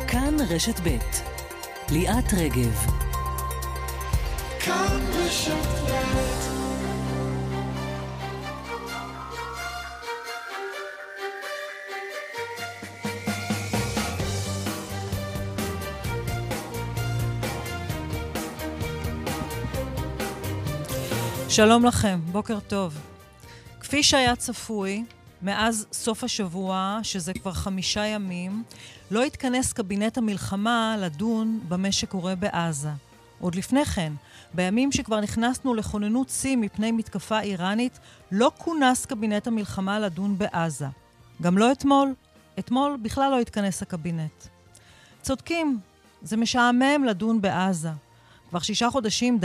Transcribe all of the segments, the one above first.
כאן רשת ב' ליאת רגב. כאן רשת ב'. שלום לכם, בוקר טוב. כפי שהיה צפוי, מאז סוף השבוע, שזה כבר 5 ימים, לא התכנס קבינט המלחמה לדון במה שקורה בעזה. עוד לפני כן, בימים שכבר נכנסנו לכוננות שיא מפני מתקפה איראנית, לא כונס קבינט המלחמה לדון בעזה. גם לא אתמול. אתמול בכלל לא התכנס הקבינט. צודקים, זה משעמם לדון בעזה. כבר 6 חודשים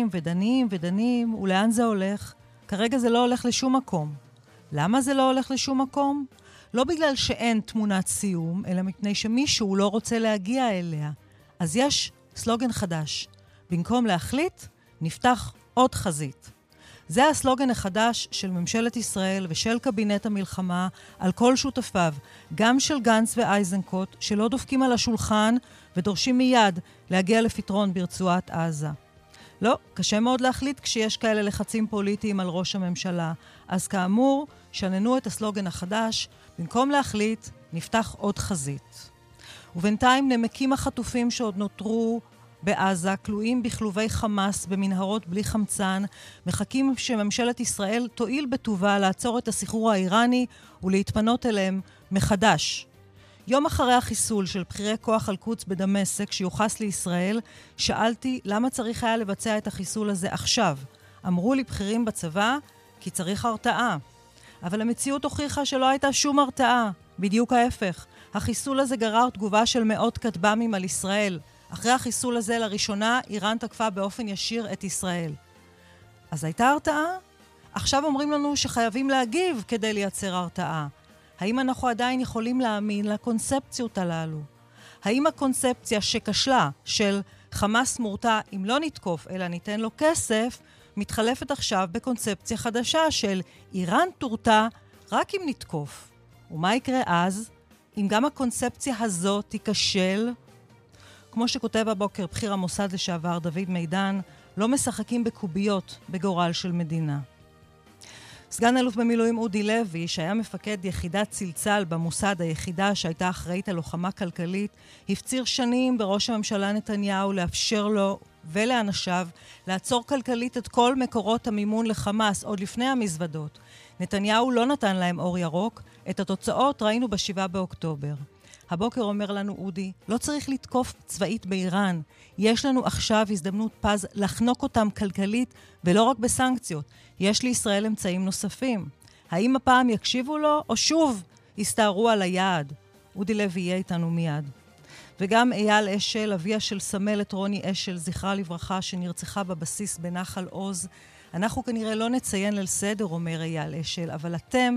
דנים, ולאן זה הולך? כרגע זה לא הולך לשום מקום. למה זה לא הולך לשום מקום? לא בגלל שאין תמונת סיום, אלא מפני שמישהו לא רוצה להגיע אליה. אז יש סלוגן חדש. במקום להחליט, נפתח עוד חזית. זה הסלוגן החדש של ממשלת ישראל ושל קבינט המלחמה על כל שותפיו, גם של גנץ ואייזנקוט, שלא דופקים על השולחן ודורשים מיד להגיע לפתרון ברצועת עזה. לא, קשה מאוד להחליט כשיש כאלה לחצים פוליטיים על ראש הממשלה. אז כאמור, שננו את הסלוגן החדש, במקום להחליט, נפתח עוד חזית. ובינתיים נמקים החטופים שעוד נותרו בעזה, כלואים בכלובי חמאס במנהרות בלי חמצן, מחכים שממשלת ישראל תועיל בטובה לעצור את הסחרור האיראני ולהתפנות אליהם מחדש. יום אחרי החיסול של בכירי כוח אל-קודס בדמשק שיוחס לישראל, שאלתי למה צריך היה לבצע את החיסול הזה עכשיו. אמרו לי בכירים בצבא כי צריך הרתעה. אבל המציאות הוכיחה שלא הייתה שום הרתעה. בדיוק ההפך. החיסול הזה גרר תגובה של מאות כטב"מים על ישראל. אחרי החיסול הזה לראשונה איראן תקפה באופן ישיר את ישראל. אז הייתה הרתעה? עכשיו אומרים לנו שחייבים להגיב כדי לייצר הרתעה. האם אנחנו עדיין יכולים להאמין לקונספציות הללו? האם הקונספציה שכשלה של חמאס מורתע אם לא נתקוף אלא ניתן לו כסף, מתחלפת עכשיו בקונספציה חדשה של איראן תורתע רק אם נתקוף? ומה יקרה אז אם גם הקונספציה הזו תיכשל? כמו שכותב הבוקר בכיר המוסד לשעבר דוד מידן, לא משחקים בקוביות בגורל של מדינה. סגן אלוף במילואים אודי לוי, שהיה מפקד יחידת צלצל במוסד, היחידה שהייתה אחראית על לוחמה כלכלית, הפציר שנים בראש הממשלה נתניהו לאפשר לו ולאנשיו לעצור כלכלית את כל מקורות המימון לחמאס עוד לפני המזוודות. נתניהו לא נתן להם אור ירוק, את התוצאות ראינו ב7 באוקטובר. הבוקר אומר לנו אודי, לא צריך לתקוף צבאית באיראן. יש לנו עכשיו הזדמנות פז לחנוק אותם כלכלית ולא רק בסנקציות. יש לישראל אמצעים נוספים. האם הפעם יקשיבו לו או שוב יסתערו על היעד? אודי לוי יהיה איתנו מיד. וגם אייל אשל, אביה של סמלת רוני אשל, זכרה לברכה, שנרצחה בבסיס בנחל עוז. אנחנו כנראה לא נציין ליל סדר, אומר אייל אשל, אבל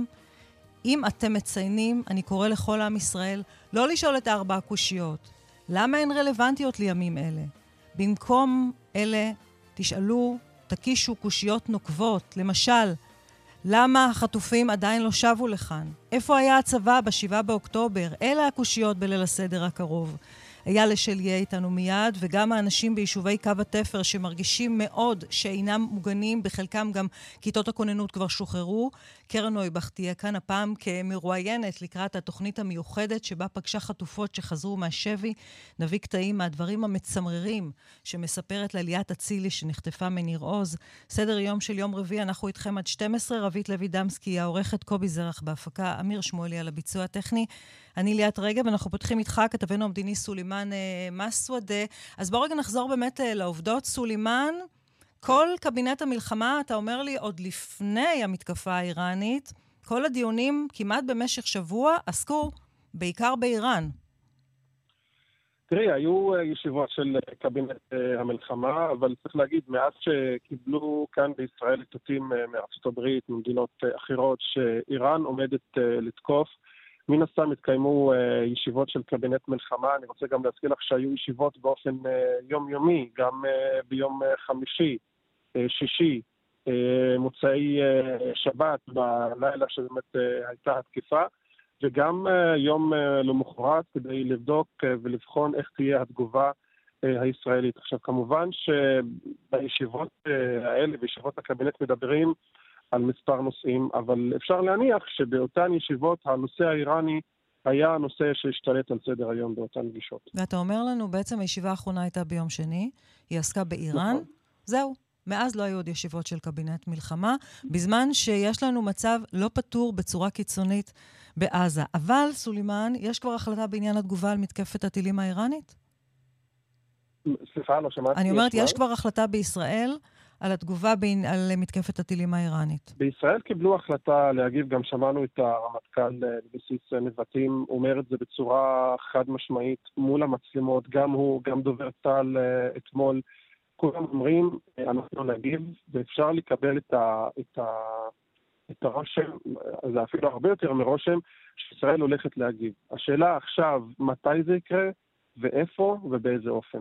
אם אתם מציינים, אני קורא לכל עם ישראל לא לשאול את 4 הקושיות. למה הן רלוונטיות לימים אלה? במקום אלה תשאלו, תקישו קושיות נוקבות. למשל, למה החטופים עדיין לא שבו לכאן? איפה היה הצבא ב7 באוקטובר? אלה הקושיות בליל הסדר הקרוב. אייל אשל יהיה איתנו מיד, וגם האנשים ביישובי קו התפר שמרגישים מאוד שאינם מוגנים, בחלקם גם כיתות הכוננות כבר שוחררו. קרן נויבך תהיה כאן הפעם כמרואיינת לקראת התוכנית המיוחדת שבה פגשה חטופות שחזרו מהשבי. נביא קטעים מהדברים המצמררים שמספרת לליאת אצילי שנחטפה מניר עוז. סדר יום של יום רביעי, אנחנו איתכם עד 12, רבית לוי דמסקי, העורכת קובי זרח בהפקה, אמיר שמואלי על הביצוע הטכני. אני ליאת רגב, אנחנו פותחים איתך כתבנו המדיני סולימן מסוודה. אז בואו רגע נחזור באמת לעובדות. סולימן, כל קבינט המלחמה, אתה אומר לי, עוד לפני המתקפה האיראנית, כל הדיונים כמעט במשך שבוע עסקו בעיקר באיראן. תראי, היו ישיבות של קבינט המלחמה, אבל צריך להגיד, מאז שקיבלו כאן בישראל איתותים מארצות הברית, ממדינות אחרות, שאיראן עומדת לתקוף, מן הסתם התקיימו ישיבות של קבינט מלחמה. אני רוצה גם להזכיר לך שהיו ישיבות באופן יומיומי, גם ביום חמישי, שישי, מוצאי שבת, בלילה שבאמת הייתה התקיפה. וגם יום למחרת כדי לבדוק ולבחון איך תהיה התגובה הישראלית. עכשיו, כמובן שבישיבות האלה, בישיבות הקבינט מדברים על מספר נושאים, אבל אפשר להניח שבאותן ישיבות הנושא האיראני היה הנושא שהשתלט על סדר היום באותן פגישות. ואתה אומר לנו, בעצם הישיבה האחרונה הייתה ביום שני, היא עסקה באיראן, נכון. זהו. מאז לא היו עוד ישיבות של קבינט מלחמה, בזמן שיש לנו מצב לא פתור בצורה קיצונית בעזה. אבל, סולימן, יש כבר החלטה בעניין התגובה על מתקפת הטילים האיראנית? סליחה, לא שמעתי. אני אומרת, יש כבר החלטה בישראל על התגובה על מתקפת הטילים האיראנית. בישראל קיבלו החלטה להגיב, גם שמענו את הרמטכ"ל בבסיס נבטים, אומר את זה בצורה חד משמעית מול המצלמות, גם הוא, גם דובר צה"ל אתמול, כולם אומרים, אנחנו נגיב, ואפשר לקבל את הרושם, זה אפילו הרבה יותר מרושם, שישראל הולכת להגיב. השאלה עכשיו, מתי זה יקרה, ואיפה ובאיזה אופן.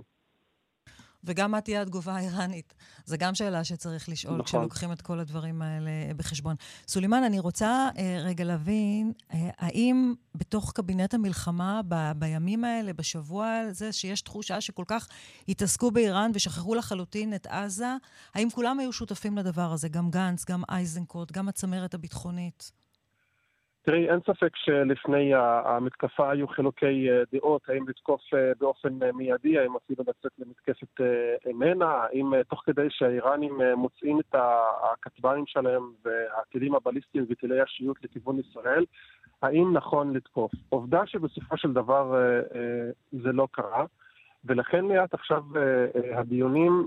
וגם מה תהיה התגובה האיראנית. זו גם שאלה שצריך לשאול, נכון. כשלוקחים את כל הדברים האלה בחשבון. סולימן, אני רוצה רגע להבין, האם בתוך קבינט המלחמה, בימים האלה, בשבוע הזה, שיש תחושה שכל כך התעסקו באיראן ושכחו לחלוטין את עזה, האם כולם היו שותפים לדבר הזה? גם גנץ, גם אייזנקוט, גם הצמרת הביטחונית? תראי, אין ספק שלפני המתקפה היו חילוקי דעות, האם לתקוף באופן מיידי, האם אפילו לצאת למתקפת מנע, האם תוך כדי שהאיראנים מוצאים את הכטב"מים שלהם והטילים הבליסטיים וטילי השיוט לכיוון ישראל, האם נכון לתקוף? עובדה שבסופו של דבר זה לא קרה, ולכן מעט עכשיו הדיונים,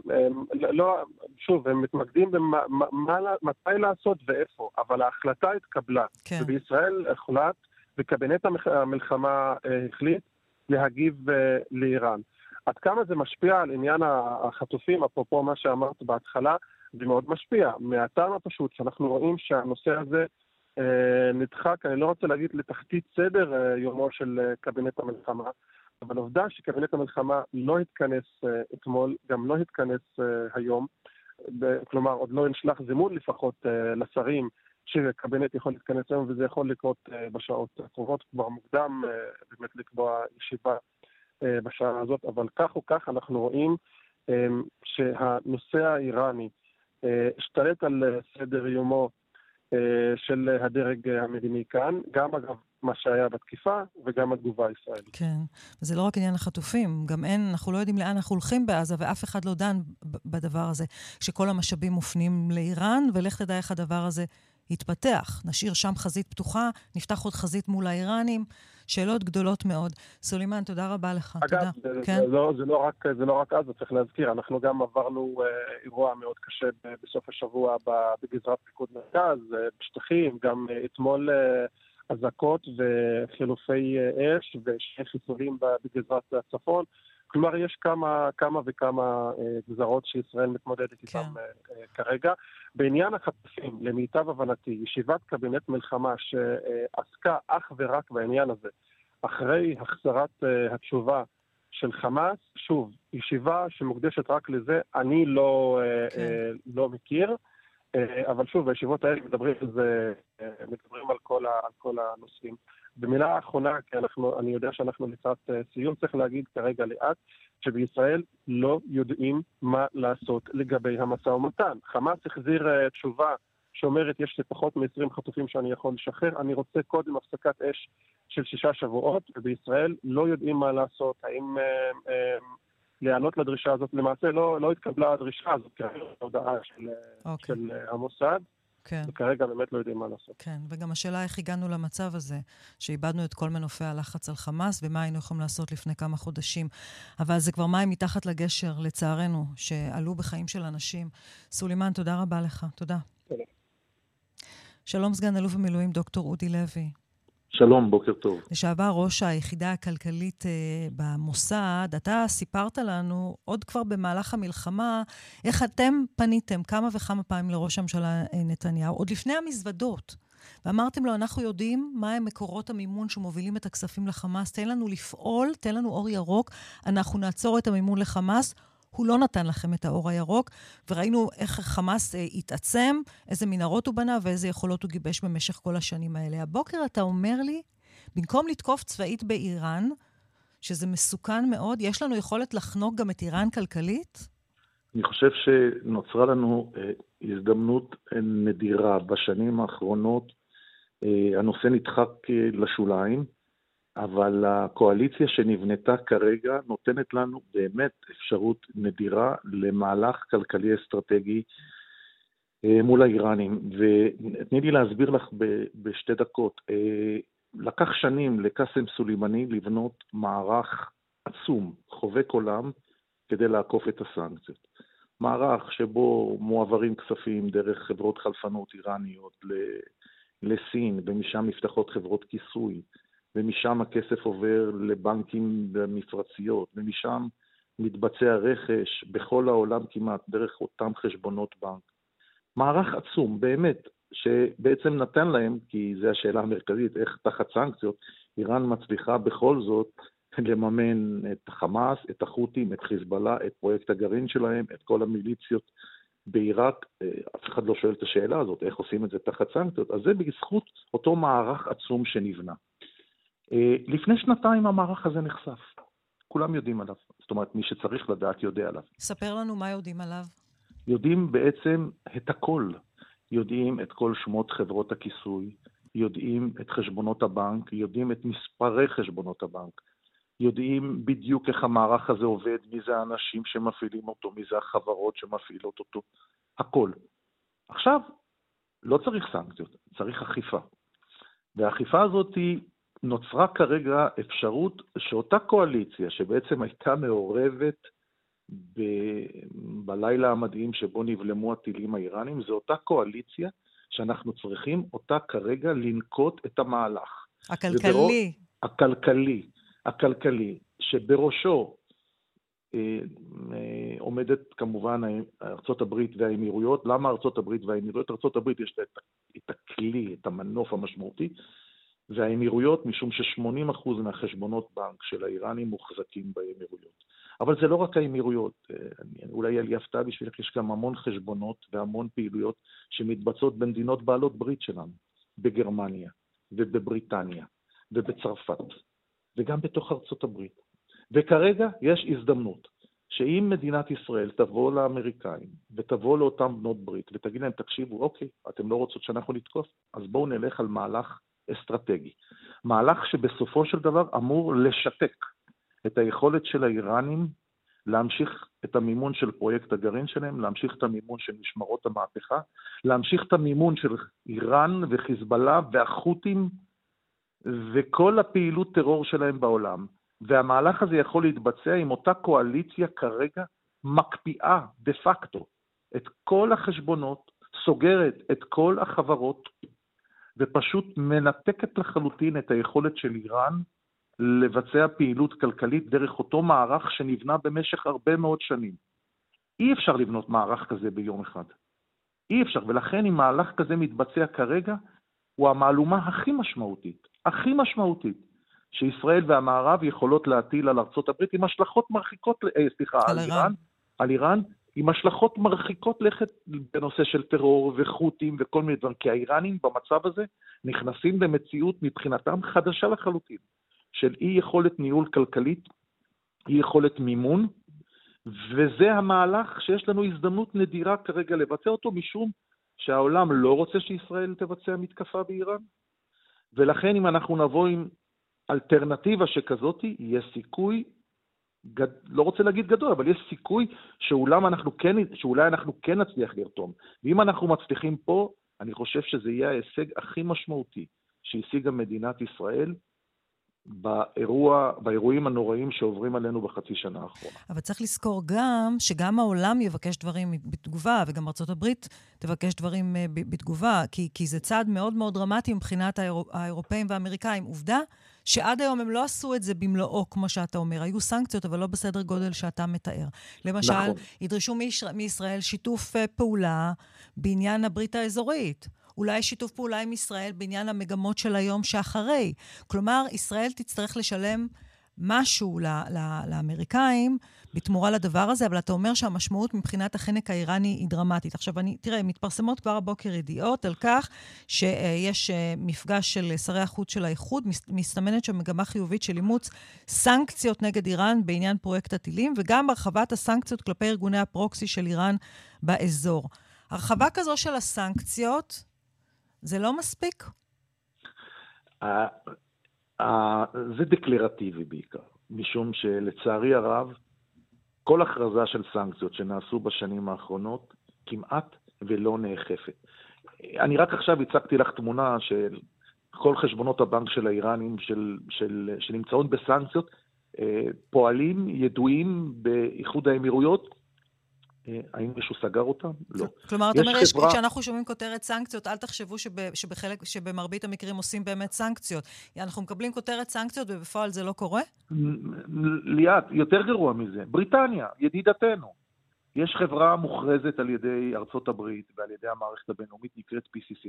שוב, הם מתמקדים מתי לעשות ואיפה, אבל ההחלטה התקבלה. כן. ובישראל החלט, וקבינט המלחמה החליט להגיב לאיראן. עד כמה זה משפיע על עניין החטופים, אפרופו מה שאמרת בהתחלה, זה מאוד משפיע. מהטעם הפשוט שאנחנו רואים שהנושא הזה נדחק, אני לא רוצה להגיד לתחתית סדר יומו של קבינט המלחמה, אבל עובדה שקבינט המלחמה לא התכנס אתמול, גם לא התכנס היום, כלומר עוד לא נשלח זימון לפחות לשרים שקבינט יכול להתכנס היום, וזה יכול לקרות בשעות הקרובות, כבר מוקדם באמת לקבוע ישיבה בשעה הזאת, אבל כך או כך אנחנו רואים שהנושא האיראני השתלט על סדר יומו של הדרג המדיני כאן, גם אגב מה שהיה בתקיפה וגם התגובה הישראלית. כן, וזה לא רק עניין החטופים, גם אנחנו לא יודעים לאן אנחנו הולכים בעזה, ואף אחד לא דן בדבר הזה, שכל המשאבים מופנים לאיראן, ולך תדע איך הדבר הזה יתפתח. נשאיר שם חזית פתוחה, נפתח עוד חזית מול האיראנים, שאלות גדולות מאוד. סולימן, תודה רבה לך. אגב, זה לא רק אז, צריך להזכיר, אנחנו גם עברנו אירוע מאוד קשה בסוף השבוע בגזרת פיקוד מרכז, בשטחים, גם אתמול אזעקות וחילופי אש ושני חיסולים בגזרת הצפון. כלומר, יש כמה וכמה גזרות שישראל מתמודדת איתם כרגע. בעניין החטופים, למיטב הבנתי, ישיבת קבינט מלחמה שעסקה אך ורק בעניין הזה, אחרי החזרת התשובה של חמאס, שוב, ישיבה שמוקדשת רק לזה, אני לא מכיר, אבל שוב, בישיבות האלה מדברים על כל הנושאים. במילה האחרונה, כי אני יודע שאנחנו לקראת סיום, צריך להגיד כרגע לאט, שבישראל לא יודעים מה לעשות לגבי המשא ומתן. חמאס החזיר תשובה שאומרת, יש לפחות מ-20 חטופים שאני יכול לשחרר, אני רוצה קודם הפסקת אש של 6 שבועות, ובישראל לא יודעים מה לעשות, האם להיענות לדרישה הזאת. למעשה לא התקבלה הדרישה הזאת, כרגע ההודעה של המוסד, כן. וכרגע באמת לא יודעים מה לעשות. כן, וגם השאלה איך הגענו למצב הזה, שאיבדנו את כל מנופי הלחץ על חמאס, ומה היינו יכולים לעשות לפני כמה חודשים. אבל זה כבר מים מתחת לגשר, לצערנו, שעלו בחיים של אנשים. סולימן, תודה רבה לך. תודה. תודה. שלום סגן אלוף במילואים דוקטור אודי לוי. שלום, בוקר טוב. לשעבר ראש היחידה הכלכלית במוסד, אתה סיפרת לנו עוד כבר במהלך המלחמה, איך אתם פניתם כמה וכמה פעמים לראש הממשלה נתניהו, עוד לפני המזוודות, ואמרתם לו, אנחנו יודעים מהם מקורות המימון שמובילים את הכספים לחמאס, תן לנו לפעול, תן לנו אור ירוק, אנחנו נעצור את המימון לחמאס. הוא לא נתן לכם את האור הירוק, וראינו איך חמאס התעצם, איזה מנהרות הוא בנה ואיזה יכולות הוא גיבש במשך כל השנים האלה. הבוקר אתה אומר לי במקום לתקוף צבאית באיראן, שזה מסוכן מאוד, יש לנו יכולת לחנוק גם את איראן כלכלית? אני חושב שנוצרה לנו הזדמנות נדירה. בשנים האחרונות הנושא נדחק לשוליים, אבל הקואליציה שנבנתה כרגע נותנת לנו באמת אפשרות נדירה למהלך כלכלי אסטרטגי מול האיראנים. ותני לי להסביר לך בשתי דקות. לקח שנים לקאסם סולימני לבנות מערך עצום, חובק עולם, כדי לעקוף את הסנקציות. מערך שבו מועברים כספים דרך חברות חלפנות איראניות לסין, ומשם נפתחות חברות כיסוי, ומשם הכסף עובר לבנקים במפרציות, ומשם מתבצע רכש בכל העולם כמעט דרך אותם חשבונות בנק. מערך עצום, באמת, שבעצם נתן להם, כי זו השאלה המרכזית, איך תחת סנקציות, איראן מצליחה בכל זאת לממן את חמאס, את החות'ים, את חיזבאללה, את פרויקט הגרעין שלהם, את כל המיליציות בעיראק. אף אחד לא שואל את השאלה הזאת, איך עושים את זה תחת סנקציות. אז זה בזכות אותו מערך עצום שנבנה. לפני שנתיים המערך הזה נחשף. כולם יודעים עליו. זאת אומרת, מי שצריך לדעת יודע עליו. ספר לנו מה יודעים עליו. יודעים בעצם את הכל. יודעים את כל שמות חברות הכיסוי, יודעים את חשבונות הבנק, יודעים את מספרי חשבונות הבנק, יודעים בדיוק איך המערך הזה עובד, מי זה האנשים שמפעילים אותו, מי זה החברות שמפעילות אותו, הכל. עכשיו, לא צריך סנקציות, צריך אכיפה. והאכיפה הזאת נוצרה כרגע אפשרות שאותה קואליציה שבעצם הייתה מעורבת בלילה המדהים שבו נבלמו הטילים האיראנים, זו אותה קואליציה שאנחנו צריכים אותה כרגע לנקוט את המהלך. הכלכלי, שבראשו עומדת כמובן ארצות הברית והאמירויות. למה ארצות הברית והאמירויות? ארצות הברית יש את הכלי, את המנוף המשמעותי, והאמירויות, משום ש80% מהחשבונות בנק של האיראנים מוחזקים באמירויות. אבל זה לא רק האמירויות, אולי על יפתע בשבילך, יש גם המון חשבונות והמון פעילויות שמתבצעות במדינות בעלות ברית שלנו, בגרמניה ובבריטניה ובצרפת וגם בתוך ארצות הברית. וכרגע יש הזדמנות שאם מדינת ישראל תבוא לאמריקאים ותבוא לאותם בנות ברית ותגיד להם, תקשיבו, אוקיי, אתם לא רוצות שאנחנו נתקוף, אז בואו נלך על מהלך אסטרטגי. מהלך שבסופו של דבר אמור לשתק את היכולת של האיראנים להמשיך את המימון של פרויקט הגרעין שלהם, להמשיך את המימון של משמרות המהפכה, להמשיך את המימון של איראן וחיזבאללה והחות'ים וכל הפעילות טרור שלהם בעולם. והמהלך הזה יכול להתבצע עם אותה קואליציה כרגע מקפיאה דה פקטו את כל החשבונות, סוגרת את כל החברות, ופשוט מנתקת לחלוטין את היכולת של איראן לבצע פעילות כלכלית דרך אותו מערך שנבנה במשך הרבה מאוד שנים. אי אפשר לבנות מערך כזה ביום אחד. אי אפשר, ולכן אם מהלך כזה מתבצע כרגע, הוא המעלומה הכי משמעותית, שישראל והמערב יכולות להטיל על ארצות הברית עם השלכות מרחיקות, על איראן, עם השלכות מרחיקות לכת בנושא של טרור וחות'ים וכל מיני דברים, כי האיראנים במצב הזה נכנסים למציאות מבחינתם חדשה לחלוטין, של אי יכולת ניהול כלכלית, אי יכולת מימון, וזה המהלך שיש לנו הזדמנות נדירה כרגע לבצע אותו, משום שהעולם לא רוצה שישראל תבצע מתקפה באיראן, ולכן אם אנחנו נבוא עם אלטרנטיבה שכזאת, יש סיכוי, לא רוצה להגיד גדול, אבל יש סיכוי שאולי אנחנו כן נצליח לרתום. ואם אנחנו מצליחים פה, אני חושב שזה יהיה ההישג הכי משמעותי שהשיגה מדינת ישראל באירועים הנוראים שעוברים עלינו בחצי שנה האחרונה. אבל צריך לזכור גם שגם העולם יבקש דברים בתגובה, וגם ארצות הברית תבקש דברים בתגובה, כי זה צעד מאוד מאוד דרמטי מבחינת האירופאים והאמריקאים. עובדה שעד היום הם לא עשו את זה במלואו, כמו שאתה אומר. היו סנקציות, אבל לא בסדר גודל שאתה מתאר. למשל, ידרשו מישראל שיתוף פעולה בעניין הברית האזורית. אולי שיתוף פעולה עם ישראל בעניין המגמות של היום שאחרי. כלומר, ישראל תצטרך לשלם משהו לאמריקאים בתמורה לדבר הזה, אבל אתה אומר שהמשמעות מבחינת החנק האיראני היא דרמטית. עכשיו, תראה, מתפרסמות כבר הבוקר ידיעות על כך שיש מפגש של שרי החוץ של האיחוד, מסתמנת שמגמה חיובית של אימוץ סנקציות נגד איראן בעניין פרויקט הטילים, וגם הרחבת הסנקציות כלפי ארגוני הפרוקסי של איראן באזור. הרחבה כזו של הסנקציות, זה לא מספיק? זה דקלרטיבי בעיקר, משום שלצערי הרב, כל הכרזה של סנקציות שנעשו בשנים האחרונות, כמעט ולא נאכפת. אני רק עכשיו הצגתי לך תמונה של כל חשבונות הבנק של האיראנים שנמצאות בסנקציות, פועלים ידועים באיחוד האמירויות, האם מישהו סגר אותם? לא. כלומר, אתה אומר, כשאנחנו שומעים כותרת סנקציות, אל תחשבו שבמרבית המקרים עושים באמת סנקציות. אנחנו מקבלים כותרת סנקציות ובפועל זה לא קורה? ליאת, יותר גרוע מזה. בריטניה, ידידתנו. יש חברה מוכרזת על ידי ארצות הברית ועל ידי המערכת הבינלאומית, נקראת PCC,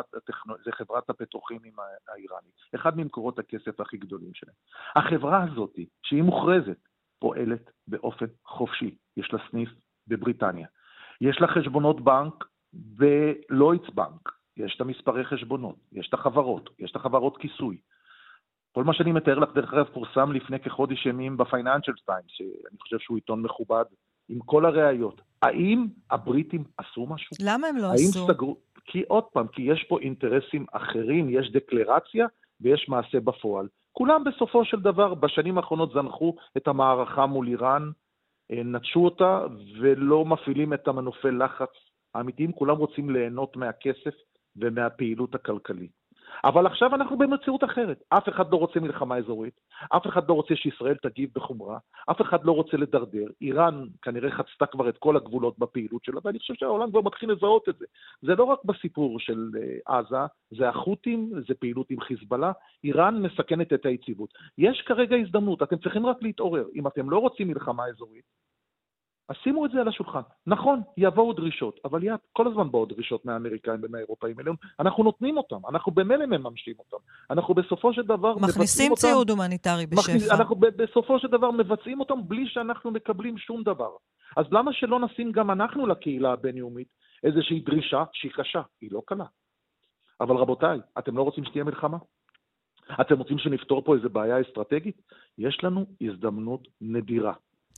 זה חברת הפטרוכימיים האיראנית. אחד ממקורות הכסף הכי גדולים שלהם. החברה הזאת, שהיא מוכרזת, פועלת באופן חופשי. יש לה סניף בבריטניה. יש לה חשבונות בנק בלוידס בנק. יש את המספרי חשבונות. יש את החברות. יש את החברות כיסוי. כל מה שאני מתאר לך דרך אגב פורסם לפני כחודש ימים בפייננשל טיימס, שאני חושב שהוא עיתון מכובד, עם כל הראיות. האם הבריטים עשו משהו? למה הם לא עשו? סגרו? כי עוד פעם, כי יש פה אינטרסים אחרים, יש דקלרציה ויש מעשה בפועל. כולם בסופו של דבר בשנים האחרונות זנחו את המערכה מול איראן, נטשו אותה ולא מפעילים את המנופי לחץ האמיתיים, כולם רוצים ליהנות מהכסף ומהפעילות הכלכלית. אבל עכשיו אנחנו במציאות אחרת. אף אחד לא רוצה מלחמה אזורית, אף אחד לא רוצה שישראל תגיב בחומרה, אף אחד לא רוצה לדרדר. איראן כנראה חצתה כבר את כל הגבולות בפעילות שלה, ואני חושב שהעולם כבר מתחיל לזהות את זה. זה לא רק בסיפור של עזה, זה החות'ים, זה פעילות עם חיזבאללה, איראן מסכנת את היציבות. יש כרגע הזדמנות, אתם צריכים רק להתעורר. אם אתם לא רוצים מלחמה אזורית, אז שימו את זה על השולחן. נכון, יבואו דרישות, אבל כל הזמן באו דרישות מהאמריקאים ומהאירופאים אליהם, אנחנו נותנים אותם, אנחנו במילא מממשים אותם, אנחנו בסופו של דבר מכניסים ציוד הומניטרי בשפע. אנחנו בסופו של דבר מבצעים אותם בלי שאנחנו מקבלים שום דבר. אז למה שלא נשים גם אנחנו לקהילה הבינלאומית איזושהי דרישה שהיא קשה, היא לא קלה. אבל רבותיי, אתם לא רוצים שתהיה מלחמה? אתם רוצים שנפתור פה איזו בעיה אסטרטגית? יש לנו הזדמנות נדירה.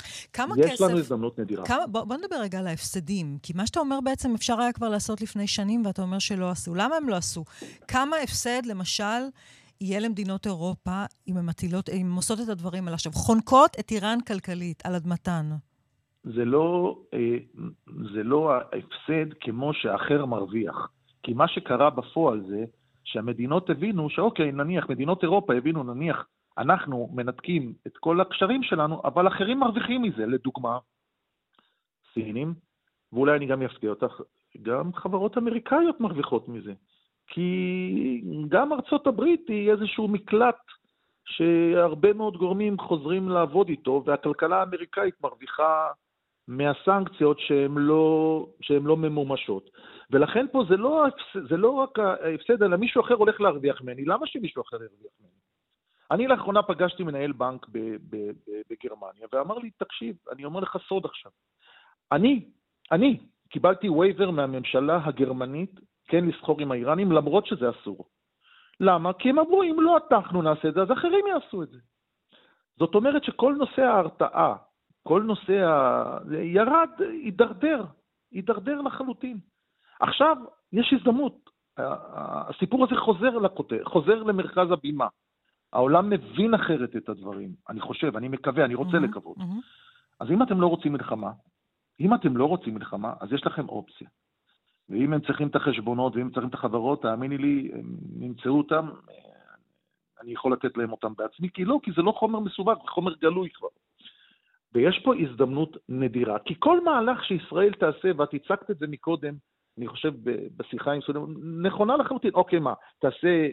יש לנו הזדמנות נדירה. בוא נדבר רגע על ההפסדים, כי מה שאתה אומר בעצם אפשר היה כבר לעשות לפני שנים, ואתה אומר שלא עשו. למה הם לא עשו? כמה הפסד, למשל, יהיה למדינות אירופה, אם הן עושות את הדברים האלה עכשיו, חונקות את איראן כלכלית על אדמתן? זה לא ההפסד כמו שאחר מרוויח. כי מה שקרה בפועל זה שהמדינות הבינו שאוקיי, נניח, מדינות אירופה הבינו, נניח, אנחנו מנתקים את כל הקשרים שלנו, אבל אחרים מרוויחים מזה. לדוגמה, סינים, ואולי אני גם יפתיע אותך, גם חברות אמריקאיות מרוויחות מזה. כי גם ארצות הברית היא איזשהו מקלט שהרבה מאוד גורמים חוזרים לעבוד איתו, והכלכלה האמריקאית מרוויחה מהסנקציות שהן לא ממומשות. ולכן פה זה לא רק ההפסד, אלא מישהו אחר הולך להרוויח ממני. למה שמישהו אחר ירוויח ממני? אני לאחרונה פגשתי מנהל בנק בגרמניה, ואמר לי, תקשיב, אני אומר לך סוד עכשיו. אני קיבלתי וייבר מהממשלה הגרמנית, כן לסחור עם האיראנים, למרות שזה אסור. למה? כי הם אמרו, אם לא אנחנו נעשה את זה, אז אחרים יעשו את זה. זאת אומרת שכל נושא ההרתעה, כל נושא ירד, הידרדר לחלוטין. עכשיו, יש הזדמנות. הסיפור הזה חוזר למרכז הבימה. העולם מבין אחרת את הדברים. אני חושב, אני מקווה, אני רוצה לקוות. אז אם אתם לא רוצים מלחמה, אז יש לכם אופציה. ואם הם צריכים את החשבונות, ואם הם צריכים את החברות, תאמיני לי, הם נמצאו אותם, אני יכול לתת להם אותם בעצמי, כי זה לא חומר מסובך, זה חומר גלוי כבר. ויש פה הזדמנות נדירה, כי כל מהלך שישראל תעשה, ואת הצגת את זה מקודם, אני חושב בשיחה עם סודם, נכונה לחלוטין, אוקיי, מה, תעשה,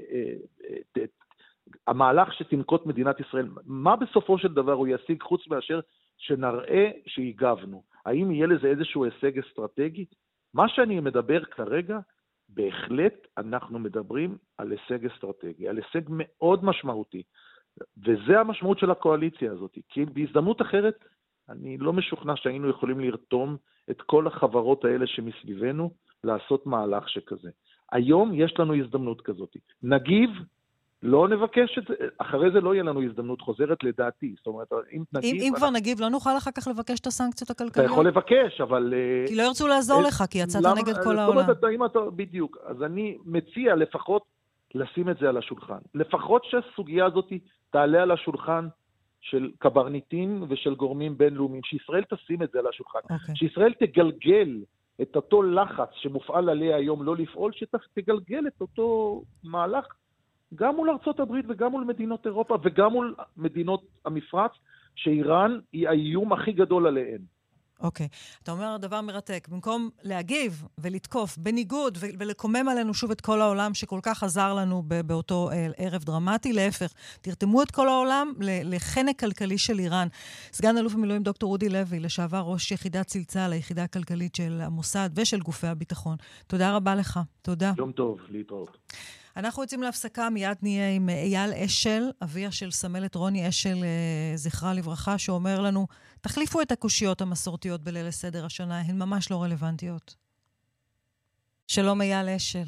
המהלך שתנקוט מדינת ישראל, מה בסופו של דבר הוא ישיג חוץ מאשר שנראה שהגבנו? האם יהיה לזה איזשהו הישג אסטרטגי? מה שאני מדבר כרגע, בהחלט אנחנו מדברים על הישג אסטרטגי, על הישג מאוד משמעותי. וזה המשמעות של הקואליציה הזאת, כי בהזדמנות אחרת, אני לא משוכנע שהיינו יכולים לרתום את כל החברות האלה שמסביבנו, לעשות מהלך שכזה. היום יש לנו הזדמנות כזאת. נגיב, לא נבקש את זה, אחרי זה לא יהיה לנו הזדמנות חוזרת לדעתי. זאת אומרת, אם נגיב... אם כבר נגיב, לא נוכל אחר כך לבקש את הסנקציות הכלכליות? אתה יכול לבקש, אבל... כי לא ירצו לעזור לך, כי יצאת נגד כל העולם. זאת אומרת, בדיוק. אז אני מציע לפחות לשים את זה על השולחן. לפחות שהסוגיה הזאת תעלה על השולחן של קברניטים ושל גורמים בינלאומיים, שישראל תשים את זה על השולחן. שישראל תגלגל את אותו לחץ שמופעל עליה היום לא לפעול, שתגלגל את אותו מהלך גם מול ארצות הברית וגם מול מדינות אירופה וגם מול מדינות המפרץ, שאיראן היא האיום הכי גדול עליהן. אוקיי. אתה אומר דבר מרתק. במקום להגיב ולתקוף בניגוד ולקומם עלינו שוב את כל העולם שכל כך עזר לנו באותו ערב דרמטי, להפך, תרתמו את כל העולם לחנק כלכלי של איראן. סגן אלוף במילואים דוקטור אודי לוי, לשעבר ראש יחידת צלצל, היחידה הכלכלית של המוסד ושל גופי הביטחון. תודה רבה לך. תודה. יום טוב, להתראות. אנחנו יוצאים להפסקה, מיד נהיה עם אייל אשל, אביה של סמלת רוני אשל, זכרה לברכה, שאומר לנו, תחליפו את הקושיות המסורתיות בליל הסדר השנה, הן ממש לא רלוונטיות. שלום אייל אשל.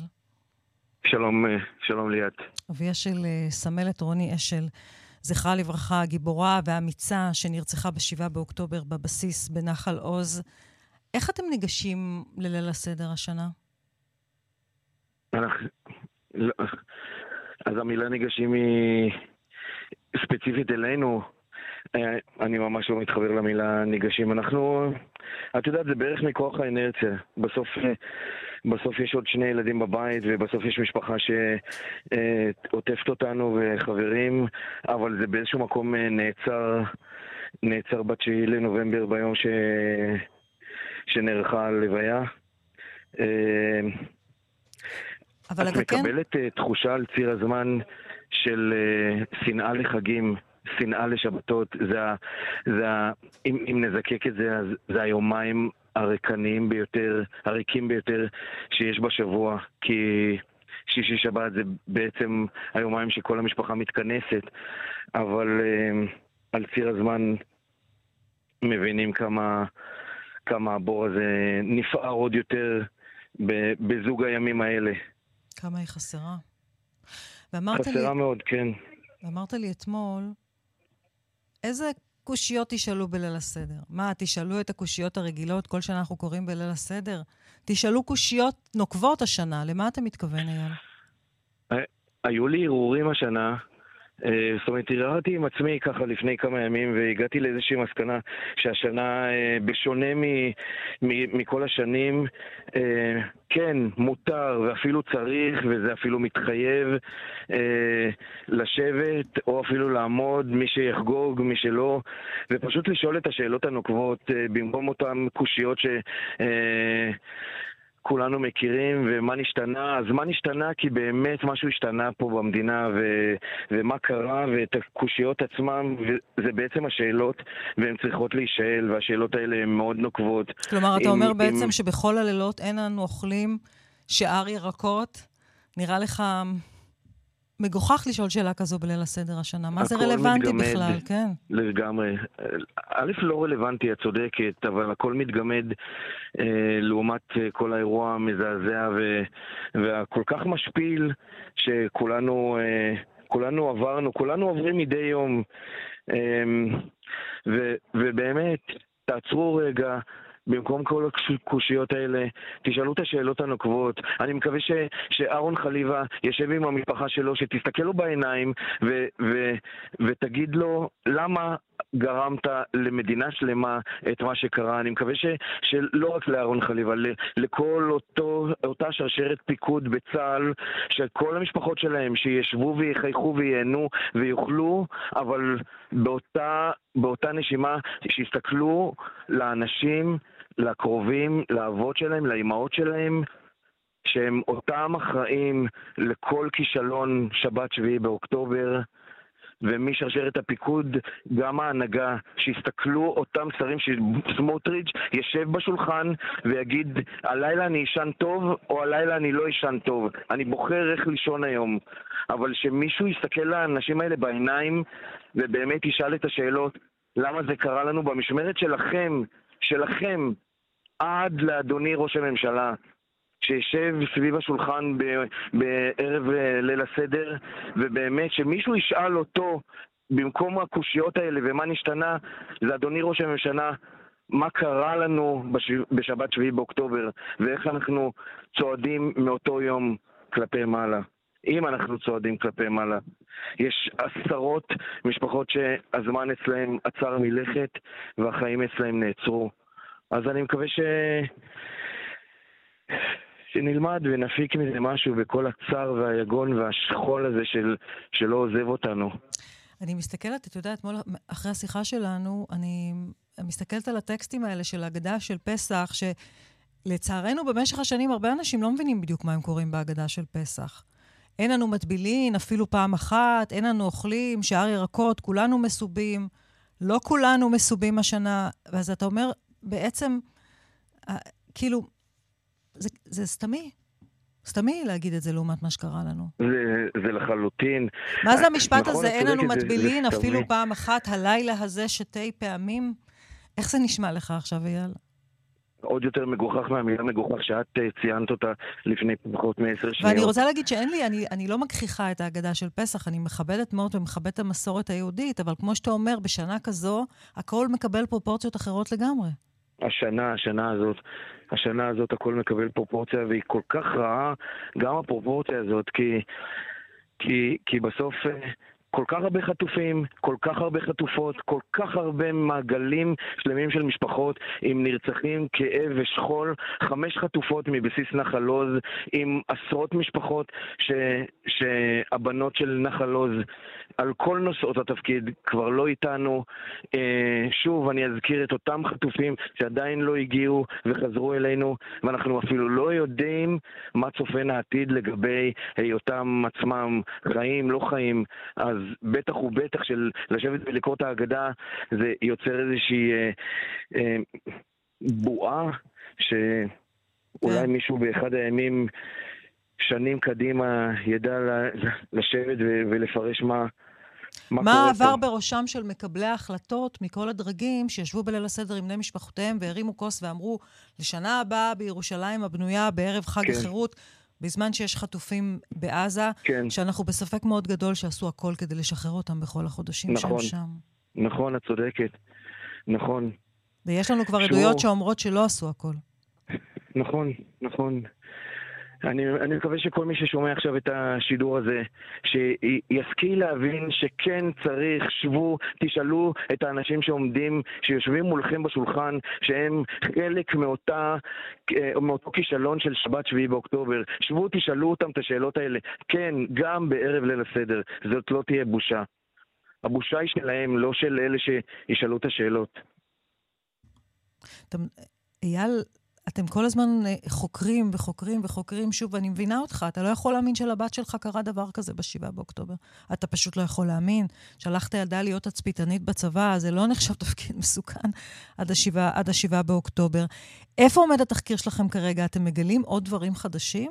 שלום ליאת. אביה של סמלת רוני אשל, זכרה לברכה, הגיבורה והאמיצה שנרצחה ב7 באוקטובר בבסיס בנחל עוז. איך אתם ניגשים לליל הסדר השנה? אז המילה ניגשים היא ספציפית אלינו. אני ממש לא מתחבר למילה ניגשים. את יודעת, זה בערך מכוח האנרציה. בסוף יש עוד 2 ילדים בבית, ובסוף יש משפחה שעוטפת אותנו וחברים, אבל זה באיזשהו מקום נעצר ב9 לנובמבר ביום שנערכה הלוויה. את מקבלת תחושה על ציר הזמן של שנאה לחגים, שנאה לשבתות. אם נזקק את זה, אז זה היומיים הריקניים ביותר, הריקים ביותר שיש בשבוע, כי שישי שבת זה בעצם היומיים שכל המשפחה מתכנסת, אבל על ציר הזמן מבינים כמה הבור הזה נפער עוד יותר בזוג הימים האלה. כמה היא חסרה. חסרה מאוד, כן. ואמרת לי אתמול, איזה קושיות תשאלו בליל הסדר? מה, תשאלו את הקושיות הרגילות כל שנה אנחנו קוראים בליל הסדר? תשאלו קושיות נוקבות השנה, למה אתה מתכוון אייל? היו לי ערעורים השנה, זאת אומרת, הרהרתי עם עצמי ככה לפני כמה ימים והגעתי לאיזושהי מסקנה שהשנה, בשונה מכל השנים, כן, מותר ואפילו צריך וזה אפילו מתחייב לשבת או אפילו לעמוד, מי שיחגוג, מי שלא, ופשוט לשאול את השאלות הנוקבות במקום אותן קושיות כולנו מכירים, ומה נשתנה? אז מה נשתנה? כי באמת משהו השתנה פה במדינה, ומה קרה, ואת הקושיות עצמם, וזה בעצם השאלות, והן צריכות להישאל, והשאלות האלה הן מאוד נוקבות. כלומר, אתה אומר בעצם שבכל הלילות אין לנו אוכלים שאר ירקות? נראה לך מגוחך לשאול שאלה כזו בליל הסדר השנה. מה זה רלוונטי בכלל, כן? לגמרי. א', לא רלוונטי, את צודקת, אבל הכל מתגמד לעומת כל האירוע המזעזע והכל כך משפיל שכולנו עברנו, כולנו עוברים מדי יום. ובאמת, תעצרו רגע, במקום כל הקושיות האלה, תשאלו את השאלות הנוקבות. אני מקווה שאהרון חליבה ישב עם המשפחה שלו, שתסתכל לו בעיניים ותגיד לו למה גרמת למדינה שלמה את מה שקרה. אני מקווה שלא רק לאהרון חליבה, לכל אותה שרשרת פיקוד בצה"ל, שכל המשפחות שלהם שישבו ויחייכו וייהנו ויוכלו, אבל באותה נשימה שיסתכלו לאנשים, לקרובים, לאבות שלהם, לאימהות שלהם, שהם אותם אחראים לכל כישלון שבת 7 באוקטובר, ומשרשרת הפיקוד, גם ההנהגה, שיסתכלו אותם שרים שסמוטריץ' ישב בשולחן ויגיד, הלילה אני ישן טוב או הלילה אני לא ישן טוב, אני בוחר איך לישון היום. אבל שמישהו יסתכל לאנשים האלה בעיניים ובאמת ישאל את השאלות, למה זה קרה לנו במשמרת שלכם, עד לאדוני ראש הממשלה, שישב סביב השולחן בערב ליל הסדר, ובאמת שמישהו ישאל אותו במקום הקושיות האלה ומה נשתנה, זה אדוני ראש הממשלה, מה קרה לנו בשבת 7 באוקטובר, ואיך אנחנו צועדים מאותו יום כלפי מעלה. אם אנחנו צועדים כלפי מעלה. יש עשרות משפחות שהזמן אצלהם עצר מלכת, והחיים אצלהם נעצרו. אז אני מקווה שנלמד ונפיק מזה משהו בכל הצער והיגון והשכול הזה שלא עוזב אותנו. אני מסתכלת, אתה יודע, אתמול אחרי השיחה שלנו, אני מסתכלת על הטקסטים האלה של ההגדה של פסח, שלצערנו במשך השנים הרבה אנשים לא מבינים בדיוק מה הם קוראים בהגדה של פסח. אין לנו מטבילין, אפילו פעם אחת, אין לנו אוכלים, שאר ירקות, כולנו מסובים, לא כולנו מסובים השנה, ואז אתה אומר, בעצם, כאילו, זה סתמי להגיד את זה לעומת מה שקרה לנו. זה לחלוטין. מה זה המשפט הזה? אין לנו מטבילין, אפילו פעם אחת, הלילה הזה 2 פעמים. איך זה נשמע לך עכשיו, אייל? עוד יותר מגוחך מהמילה מגוחך שאת ציינת אותה לפני פחות מ10 שניות. ואני רוצה להגיד שאין לי, אני לא מכחיכה את ההגדה של פסח, אני מכבדת מאוד ומכבדת המסורת היהודית, אבל כמו שאתה אומר, בשנה כזו, הכל מקבל פרופורציות אחרות לגמרי. השנה הזאת הכל מקבל פרופורציה, והיא כל כך רעה, גם הפרופורציה הזאת, כי בסוף כל כך הרבה חטופים, כל כך הרבה חטופות, כל כך הרבה מעגלים שלמים של משפחות עם נרצחים, כאב ושכול, 5 חטופות מבסיס נחל עוז, עם עשרות משפחות שהבנות של נחל עוז על כל נושאות התפקיד כבר לא איתנו. שוב אני אזכיר את אותם חטופים שעדיין לא הגיעו וחזרו אלינו, ואנחנו אפילו לא יודעים מה צופן העתיד לגבי היותם עצמם חיים, לא חיים. אז בטח ובטח של לשבת ולקרוא את ההגדה, זה יוצר איזושהי בועה שאולי מישהו באחד הימים שנים קדימה ידע לשבת ולפרש מה עבר בראשם של מקבלי ההחלטות מכל הדרגים שישבו בליל הסדר עם בני משפחותיהם והרימו כוס ואמרו, לשנה הבאה בירושלים הבנויה בערב חג החירות, בזמן שיש חטופים בעזה, שאנחנו בספק מאוד גדול שעשו הכל כדי לשחרר אותם בכל החודשים שהם שם. נכון, את צודקת. נכון. ויש לנו כבר עדויות שאומרות שלא עשו הכל. נכון. אני מקווה שכל מי ששומע עכשיו את השידור הזה, שישכיל להבין שכן צריך, שבו, תשאלו את האנשים שיושבים מולכם בשולחן, שהם חלק מאותו כישלון של שבת 7 באוקטובר. שבו, תשאלו אותם את השאלות האלה. כן, גם בערב ליל הסדר. זאת לא תהיה בושה. הבושה היא שלהם, לא של אלה שישאלו את השאלות. אייל, אתם כל הזמן חוקרים שוב, ואני מבינה אותך, אתה לא יכול להאמין שלבת שלך קרה דבר כזה ב7 באוקטובר. אתה פשוט לא יכול להאמין. שלחת ילדה להיות תצפיתנית בצבא, זה לא נחשב תפקיד מסוכן עד 7 באוקטובר. איפה עומד התחקיר שלכם כרגע? אתם מגלים עוד דברים חדשים?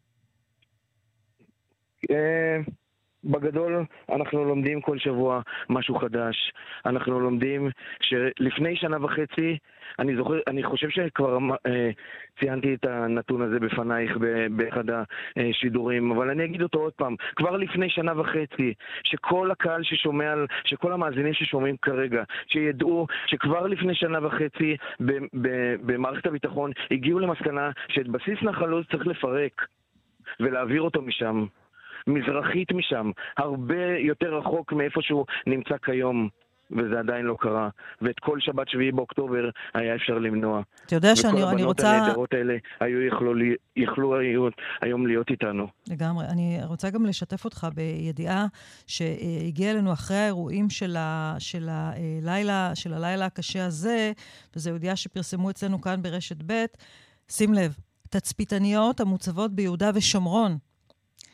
בגדול, אנחנו לומדים כל שבוע משהו חדש. אנחנו לומדים שלפני 1.5 שנה, אני חושב שכבר ציינתי את הנתון הזה בפנייך באחד השידורים, אבל אני אגיד אותו עוד פעם. כבר לפני 1.5 שנה, שכל הקהל ששומע, שכל המאזינים ששומעים כרגע, שידעו שכבר לפני 1.5 שנה במערכת הביטחון הגיעו למסקנה שאת בסיס נחל עוז צריך לפרק ולהעביר אותו משם. מזרחית משם, הרבה יותר רחוק מאיפה שהוא נמצא כיום, וזה עדיין לא קרה. ואת כל שבת 7 באוקטובר היה אפשר למנוע. אתה יודע שאני רוצה... וכל הבנות הנהדרות האלה יכלו היום להיות איתנו. לגמרי. אני רוצה גם לשתף אותך בידיעה שהגיעה אלינו אחרי האירועים של הלילה הקשה הזה, וזו ידיעה שפרסמו אצלנו כאן ברשת ב'. שים לב, תצפיתניות המוצבות ביהודה ושומרון,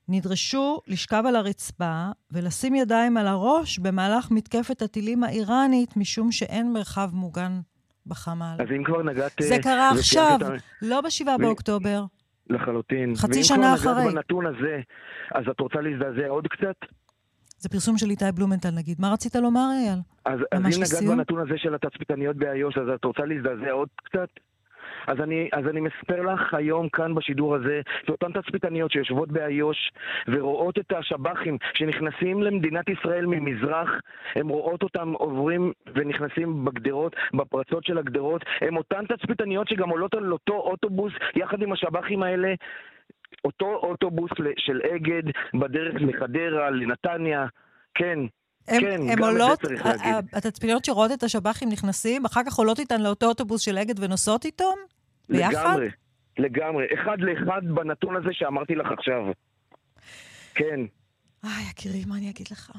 נדרשו לשכב על הרצפה ולשים ידיים על הראש במהלך מתקפת הטילים האיראנית, משום שאין מרחב מוגן בחמ"ל. אז אם כבר נגעת... זה קרה עכשיו, לא ב7 באוקטובר. לחלוטין. חצי שנה אחרי. ואם כבר נגעת בנתון הזה, אז את רוצה להזדעזע עוד קצת? זה פרסום של איתי בלומנטל, נגיד. מה רצית לומר, אייל? אז אם נגעת בנתון הזה של התצפיתניות באיו"ש, אז את רוצה להזדעזע עוד קצת? אז אני מספר לך היום כאן בשידור הזה, שאותן תצפיתניות שיושבות באיו"ש ורואות את השב"חים שנכנסים למדינת ישראל ממזרח, הם רואות אותם עוברים ונכנסים בגדרות, בפרצות של הגדרות, הם אותן תצפיתניות שגם עולות על אותו אוטובוס יחד עם השב"חים האלה, אותו אוטובוס של אגד בדרך לחדרה, לנתניה, כן. כן, הם עולות, התצפיתניות שרואות את השב"חים נכנסים, אחר כך עולות איתן לאותו אוטובוס של אגד ונוסעות איתו? ביחד? לגמרי. אחד לאחד בנתון הזה שאמרתי לך עכשיו. כן. יקירי, מה אני אגיד לך?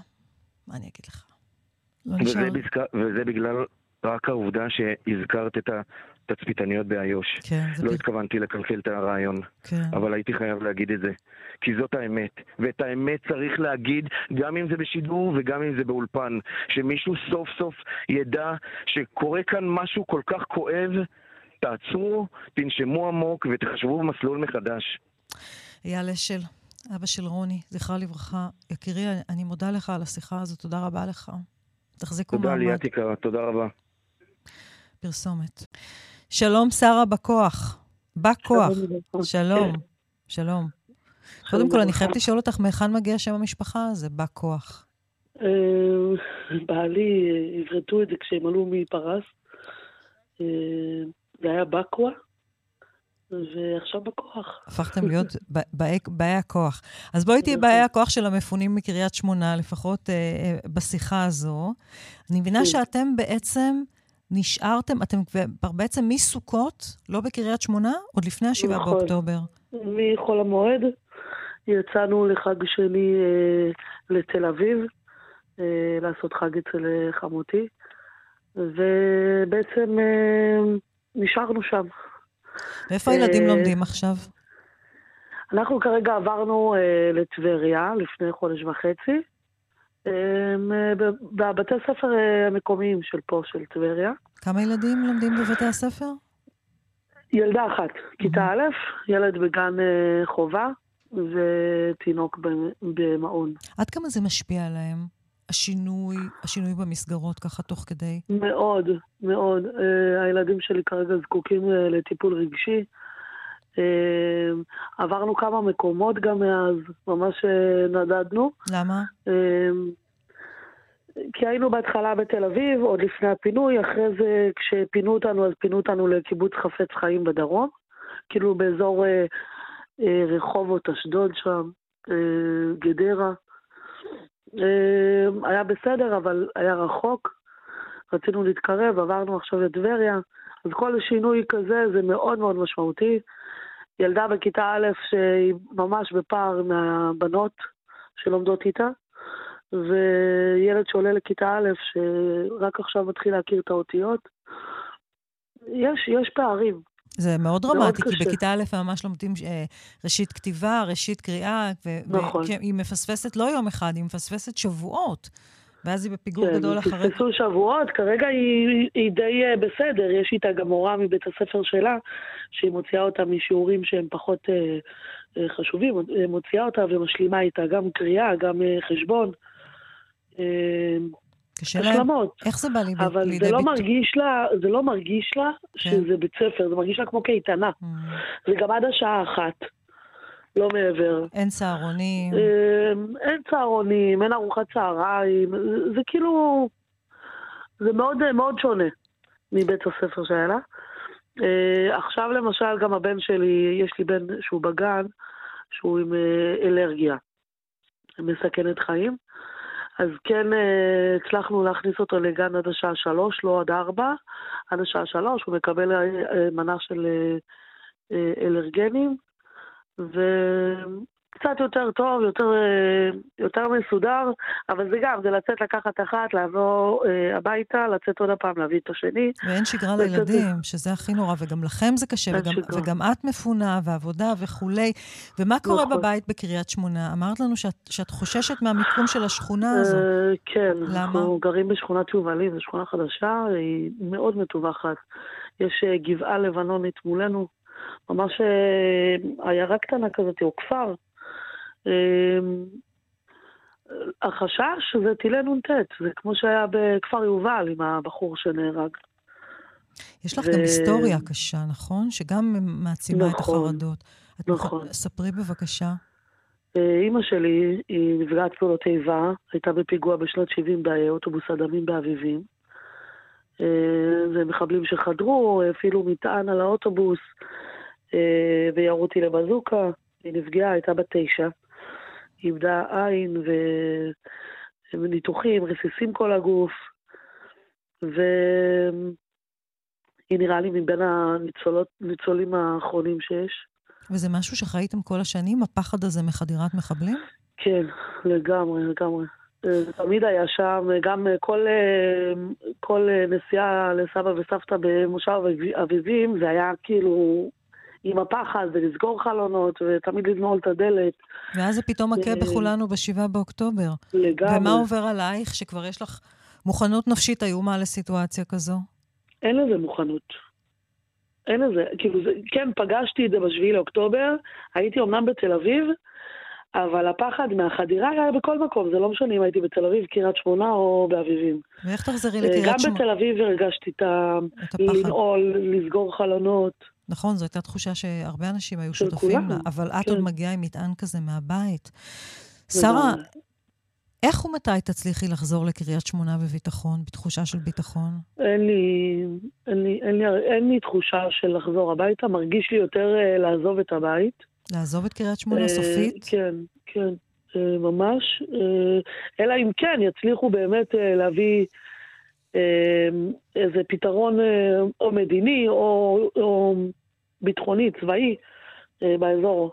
וזה בגלל רק העובדה שהזכרת את התצפיתניות באיו"ש. כן, לא התכוונתי לקלקל את הרעיון, כן. אבל הייתי חייב להגיד את זה. כי זאת האמת. ואת האמת צריך להגיד גם אם זה בשידור וגם אם זה באולפן. שמישהו סוף סוף ידע שקורה כאן משהו כל כך כואב, תעצרו, תנשמו עמוק ותחשבו במסלול מחדש. אייל אשל, אבא של רוני, זכרה לברכה. יקירי, אני מודה לך על השיחה הזאת, תודה רבה לך. תחזיקו מעמד. תודה ליאת יקרה, תודה רבה. פרסומת. שלום שרה בכוח. בכוח. שלום. קודם כל, אני חייבת לשאול אותך, מהיכן מגיע שם המשפחה הזה, בכוח? בעלי עברתו את זה כשהם עלו מפרס. זה היה בקווה, ועכשיו בכוח. הפכתם להיות באי הכוח. אז בואי תהיה באי הכוח של המפונים מקריית שמונה, לפחות בשיחה הזו. אני מבינה שאתם בעצם נשארתם, אתם בעצם מסוכות, לא בקריית שמונה, עוד לפני 7 באוקטובר. מחול המועד, יצאנו לחג שני לתל אביב, לעשות חג אצל חמותי, ובעצם נשארנו שם. ואיפה הילדים לומדים עכשיו? אנחנו כרגע עברנו לטבריה לפני חודש וחצי, בבתי הספר המקומיים של פה, של טבריה. כמה ילדים לומדים בבתי הספר? ילדה אחת, כיתה א', ילד בגן חובה, ותינוק במעון. עד כמה זה משפיע עליהם? השינוי במסגרות ככה תוך כדי? מאוד, מאוד. הילדים שלי כרגע זקוקים לטיפול רגשי. עברנו כמה מקומות גם מאז, ממש נדדנו. למה? כי היינו בהתחלה בתל אביב, עוד לפני הפינוי, אחרי זה כשפינו אותנו, אז פינו אותנו לקיבוץ חפץ חיים בדרום, כאילו באזור רחובות, אשדוד שם, גדרה. היה בסדר, אבל היה רחוק, רצינו להתקרב, עברנו עכשיו לטבריה, אז כל שינוי כזה זה מאוד מאוד משמעותי. ילדה בכיתה א' שהיא ממש בפער מהבנות שלומדות איתה, וילד שעולה לכיתה א' שרק עכשיו מתחיל להכיר את האותיות. יש פערים. זה מאוד דרמטי, כי בכיתה א' ממש לומדים ראשית כתיבה, ראשית קריאה, נכון. והיא מפספסת לא יום אחד, היא מפספסת שבועות, ואז היא בפיגור גדול אחרי. היא פספסו שבועות, כרגע היא די בסדר, יש איתה גם מורה מבית הספר שלה, שהיא מוציאה אותה משיעורים שהם פחות חשובים, מוציאה אותה ומשלימה איתה גם קריאה, גם חשבון. השלמות. איך זה בא לידי ביטוי? אבל זה לא מרגיש לה שזה בית ספר, זה מרגיש לה כמו קייטנה. זה גם עד השעה 1, לא מעבר. אין צהרונים. אין צהרונים, אין ארוחת צהריים, זה כאילו, זה מאוד מאוד שונה מבית הספר שהיה לה. עכשיו למשל גם הבן שלי, יש לי בן שהוא בגן, שהוא עם אלרגיה, מסכנת חיים. אז כן, הצלחנו להכניס אותו לגן עד השעה 3, לא עד 4. עד השעה 3 הוא מקבל מנה של אלרגנים, קצת יותר טוב, יותר מסודר, אבל זה גם, זה לצאת לקחת אחת, לעבור הביתה, לצאת עוד הפעם, להביא את השני. ואין שגרה לילדים, שזה הכי נורא, וגם לכם זה קשה, וגם את מפונה, ועבודה וכולי. ומה קורה בבית בקריית שמונה? אמרת לנו שאת חוששת מהמיקום של השכונה הזו. כן, למה? אנחנו גרים בשכונת יובלים, זו שכונה חדשה, היא מאוד מטווחת. יש גבעה לבנונית מולנו, ממש עיירה קטנה כזאת, או כפר. החשש זה טילי נ"ט, זה כמו שהיה בכפר יובל עם הבחור שנהרג. יש לך גם היסטוריה קשה, נכון? שגם מעצימה את החרדות. נכון. ספרי בבקשה. אמא שלי היא נפגעת פעולות איבה, הייתה בפיגוע בשנת 70 באוטובוס הדמים באביבים. זה מחבלים שחדרו, אפילו מטען על האוטובוס, וירו אותי לבזוקה. היא נפגעה, הייתה בת 9. היא איבדה עין וניתוחים, רסיסים כל הגוף. והיא נראה לי מבין הניצולים האחרונים שיש. וזה משהו שחייתם כל השנים, הפחד הזה מחדירת מחבלים? כן, לגמרי, לגמרי. תמיד היה שם, גם כל נסיעה לסבא וסבתא במושב אביבים, זה היה כאילו עם הפחד ולסגור חלונות, ותמיד לזנול את הדלת. ואז זה פתאום מכה בכולנו ב7 באוקטובר. לגמרי. ומה עובר עלייך שכבר יש לך מוכנות נפשית איומה לסיטואציה כזו? אין לזה מוכנות. אין לזה, כאילו, כן, פגשתי את זה ב7 לאוקטובר, הייתי אומנם בתל אביב, אבל הפחד מהחדירה היה בכל מקום, זה לא משנה אם הייתי בתל אביב, קריית שמונה או באביבים. ואיך תחזרי לקריית שמונה? גם בתל אביב הרגשתי את לנעול, לסגור חלונות. נכון, זו הייתה תחושה שהרבה אנשים היו שותפים לה, אבל את עוד מגיעה עם מטען כזה מהבית. שרה, איך ומתי תצליחי לחזור לקריית שמונה בביטחון, בתחושה של ביטחון? אין לי תחושה של לחזור הביתה, מרגיש לי יותר לעזוב את הבית. לעזוב את קריית שמונה סופית? כן, כן, ממש. אלא אם כן יצליחו באמת להביא איזה פתרון או מדיני או ביטחוני, צבאי, באזור.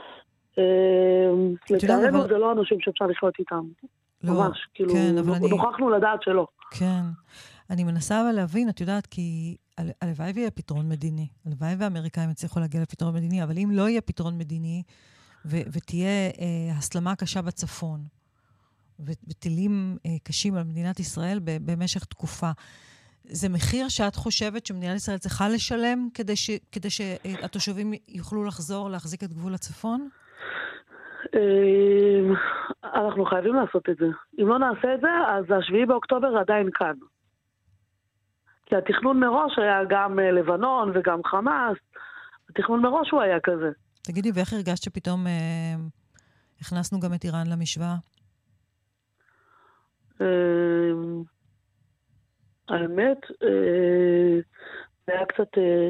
לצערנו זה לא אנשים שאפשר לחיות איתם. ממש, כאילו, נוכחנו לדעת שלא. כן. אני מנסה אבל להבין, את יודעת, כי הלוואי ויהיה פתרון מדיני. הלוואי והאמריקאים יצליחו להגיע לפתרון מדיני, אבל אם לא יהיה פתרון מדיני, ותהיה הסלמה קשה בצפון, וטילים קשים על מדינת ישראל במשך תקופה, זה מחיר שאת חושבת שמדינת ישראל צריכה לשלם כדי שהתושבים יוכלו לחזור, להחזיק את גבול הצפון? אנחנו חייבים לעשות את זה. אם לא נעשה את זה, אז 7 באוקטובר עדיין כאן. כי התכנון מראש היה גם לבנון וגם חמאס. התכנון מראש הוא היה כזה. תגידי, ואיך הרגשת שפתאום הכנסנו גם את איראן למשוואה? האמת, זה היה קצת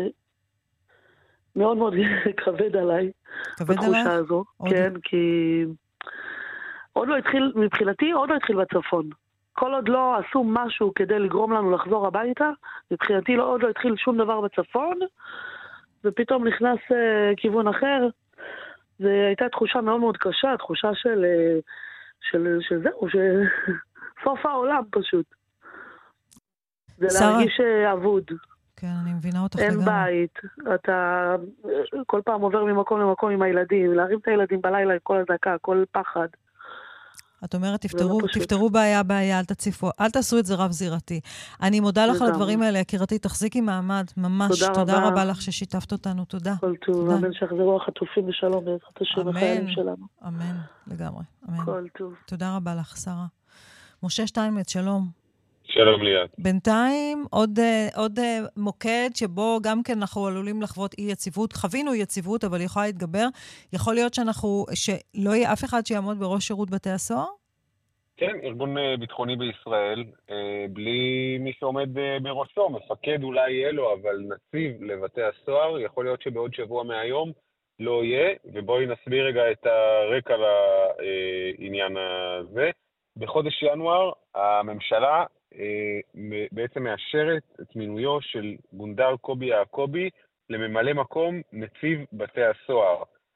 מאוד מאוד כבד עליי. בתחושה הזו. כן, כי עוד לא התחיל, מבחינתי עוד לא התחיל בצפון. כל עוד לא עשו משהו כדי לגרום לנו לחזור הביתה, מבחינתי עוד לא התחיל שום דבר בצפון, ופתאום נכנס כיוון אחר. זו הייתה תחושה מאוד מאוד קשה, תחושה של זהו, סוף העולם פשוט. זה להרגיש אבוד. כן, אני מבינה אותך לגמרי. אין בית, אתה כל פעם עובר ממקום למקום עם הילדים, להרים את הילדים בלילה עם כל הדקה, כל פחד. את אומרת, תפתרו בעיה, אל תעשו את זה רב זירתי. אני מודה לך על הדברים האלה, יקירתי, תחזיקי מעמד, ממש. תודה רבה לך ששיתפת אותנו, תודה. כל טוב, אמן שיחזרו החטופים בשלום, בעזרת השם החיילים שלנו. אמן, לגמרי, אמן. כל טוב. תודה רבה לך, שרה. משה שטיינמץ, שלום. שלום ליאת. בינתיים עוד מוקד שבו גם כן אנחנו עלולים לחוות אי יציבות, חווינו אי יציבות אבל יכולה להתגבר, יכול להיות שלא יהיה אף אחד שיעמוד בראש שירות בתי הסוהר? כן, ארגון ביטחוני בישראל, בלי מי שעומד בראשו, מפקד אולי יהיה לו, אבל נציב לבתי הסוהר, יכול להיות שבעוד שבוע מהיום לא יהיה, ובואי נסביר רגע את הרקע לעניין הזה. בחודש ינואר הממשלה בעצם מאשרת את מינויו של גונדר קובי יעקובי לממלא מקום נציב בתי הסוהר.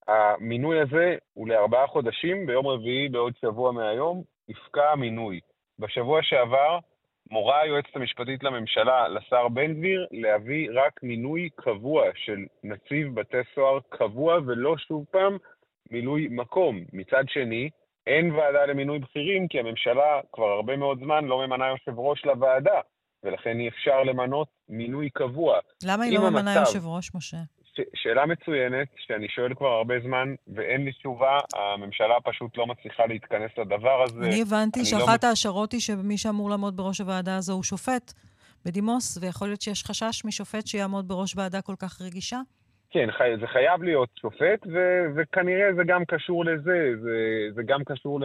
המינוי הזה הוא ל4 חודשים, ביום רביעי בעוד שבוע מהיום, יפקע המינוי. בשבוע שעבר מורה היועצת המשפטית לממשלה, לשר בן גביר, להביא רק מינוי קבוע של נציב בתי סוהר קבוע, ולא שוב פעם מילוי מקום. מצד שני, אין ועדה למינוי בכירים, כי הממשלה כבר הרבה מאוד זמן לא ממנה יושב ראש לוועדה, ולכן אי אפשר למנות מינוי קבוע. למה היא לא ממנה יושב ראש, משה? שאלה מצוינת, שאני שואל כבר הרבה זמן, ואין לי תשובה, הממשלה פשוט לא מצליחה להתכנס לדבר הזה. אני הבנתי שאחת ההשערות היא שמי שאמור לעמוד בראש הוועדה הזו הוא שופט בדימוס, ויכול להיות שיש חשש משופט שיעמוד בראש ועדה כל כך רגישה? כן, זה חייב להיות שופט, וכנראה זה גם קשור לזה, זה גם קשור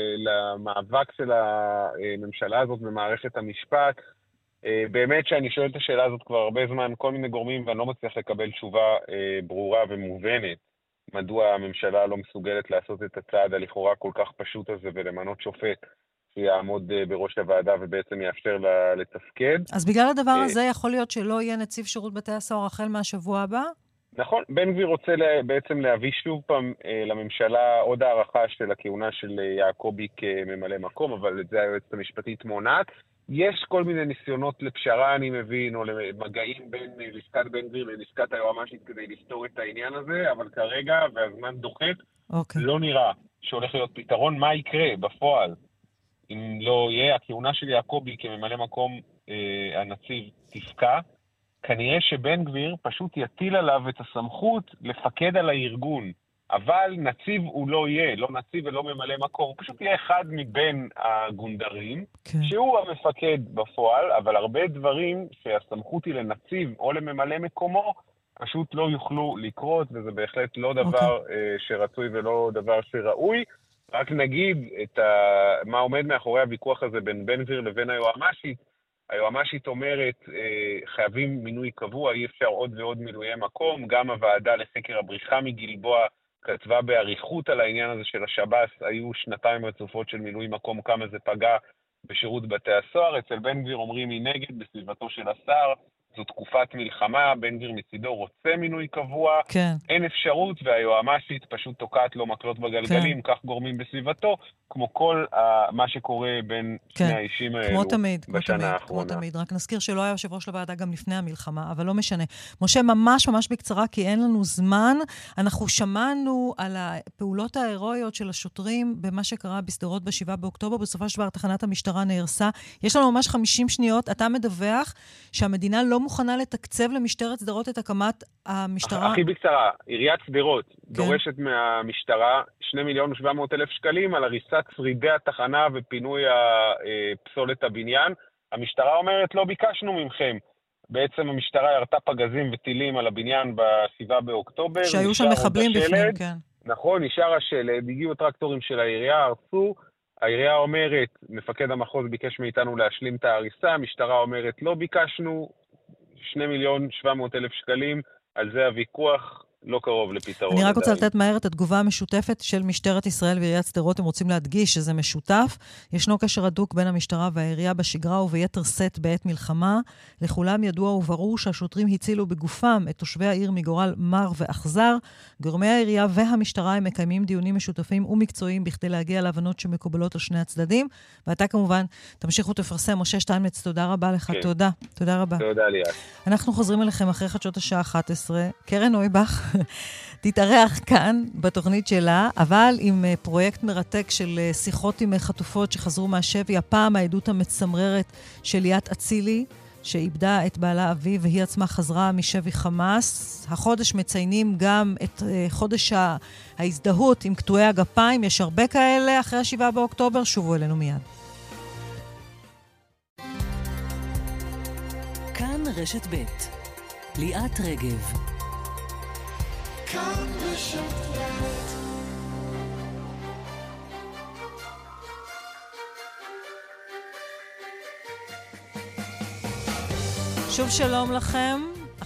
למאבק של הממשלה הזאת במערכת המשפט. באמת שאני שואל את השאלה הזאת כבר הרבה זמן, כל מיני גורמים, ואני לא מצליח לקבל תשובה ברורה ומובנת, מדוע הממשלה לא מסוגלת לעשות את הצעד הלכאורה כל כך פשוט הזה, ולמנות שופט שיעמוד בראש הוועדה ובעצם יאפשר לה לתפקד. אז בגלל הדבר הזה יכול להיות שלא יהיה נציב שירות בתי הסוהר החל מהשבוע הבא? נכון, בן גביר רוצה בעצם להביא שוב פעם לממשלה עוד הערכה של הכהונה של יעקבי כממלא מקום, אבל את זה היועצת המשפטית מונעת. יש כל מיני ניסיונות לפשרה, אני מבין, או למגעים בין לשכת בן גביר ללשכת היועמ"שית כדי לפתור את העניין הזה, אבל כרגע, והזמן דוחק, לא נראה שהולך להיות פתרון. מה יקרה בפועל אם לא יהיה הכהונה של יעקבי כממלא מקום הנציב תפקע? כנראה שבן גביר פשוט יטיל עליו את הסמכות לפקד על הארגון. אבל נציב הוא לא יהיה, לא נציב ולא ממלא מקום, הוא פשוט יהיה אחד מבין הגונדרים, שהוא המפקד בפועל, אבל הרבה דברים שהסמכות היא לנציב או לממלא מקומו, פשוט לא יוכלו לקרות, וזה בהחלט לא דבר שרצוי ולא דבר שראוי. רק נגיד מה עומד מאחורי הוויכוח הזה בין בן גביר לבין היועמ"שית. היועמ"שית אומרת, חייבים מינוי קבוע, אי אפשר עוד ועוד מילויי מקום, גם הוועדה לחקר הבריחה מגלבוע, כתבה בעריכות על העניין הזה של השב"ס, היו 2 רצופות של מילוי מקום, כמה זה פגע בשירות בתי הסוהר. אצל בן גביר אומרים מנגד, בסביבתו של השר, זו תקופת מלחמה, בן גביר מצידו רוצה מינוי קבוע, כן. אין אפשרות, והיועמ"שית פשוט תוקעת לו מקלות בגלגלים, כן. כך גורמים בסביבתו, כמו כל מה שקורה בין כן. שני האישים האלו בשנה האחרונה. כמו תמיד, רק נזכיר שלא היה יושב ראש לוועדה גם לפני המלחמה, אבל לא משנה. משה, ממש בקצרה, כי אין לנו זמן, אנחנו שמענו על הפעולות ההירואיות של השוטרים במה שקרה בסדרות ב7 באוקטובר, בסופו של דבר תחנת המשטרה נהרסה. יש לנו ממש 50 שניות, אתה מדווח שהמדינה לא מוכנה לתקצב למשטרת סדרות את הקמת המשטרה. הכי בקצרה, עיריית סדרות דורשת מהמשטרה 2,700,000 שקלים על הריסת שרידי התחנה ופינוי פסולת הבניין. המשטרה אומרת, לא ביקשנו ממכם. בעצם המשטרה ירתה פגזים וטילים על הבניין ב7 באוקטובר. שהיו שם מחבלים בפנים, כן. נכון, נשאר השלד, הגיעו הטרקטורים של העירייה, הרסו. העירייה אומרת, מפקד המחוז ביקש מאיתנו להשלים את ההריסה, המשטרה אומרת, לא ביקשנו 2,700,000 שקלים, על זה הוויכוח לא קרוב לפתרון. אני רק רוצה לתת מהר את התגובה המשותפת של משטרת ישראל ועיריית סדרות. הם רוצים להדגיש שזה משותף. ישנו קשר הדוק בין המשטרה והעירייה בשגרה וביתר שאת בעת מלחמה. לכולם ידוע וברור שהשוטרים הצילו בגופם את תושבי העיר מגורל מר ואכזר. גורמי העירייה והמשטרה הם מקיימים דיונים משותפים ומקצועיים בכדי להגיע להבנות שמקובלות על שני הצדדים. ואתה כמובן תמשיכו תפרסם. משה שטיינמץ, תודה רבה לך. כן. תודה רבה. תודה ליאת. אנחנו חוזרים אליכם אחרי חדשות השעה 11. קרן נויבך תתארח כאן בתוכנית שלה, אבל עם פרויקט מרתק של שיחות עם חטופות שחזרו מהשבי. הפעם העדות המצמררת של ליאת אצילי, שאיבדה את בעלה אבי והיא עצמה חזרה משבי חמאס. החודש מציינים גם את חודש ההזדהות עם קטועי הגפיים. יש הרבה כאלה אחרי 7 באוקטובר. שובו אלינו מיד. כאן רשת ב' ליאת רגב. שוב שלום לכם,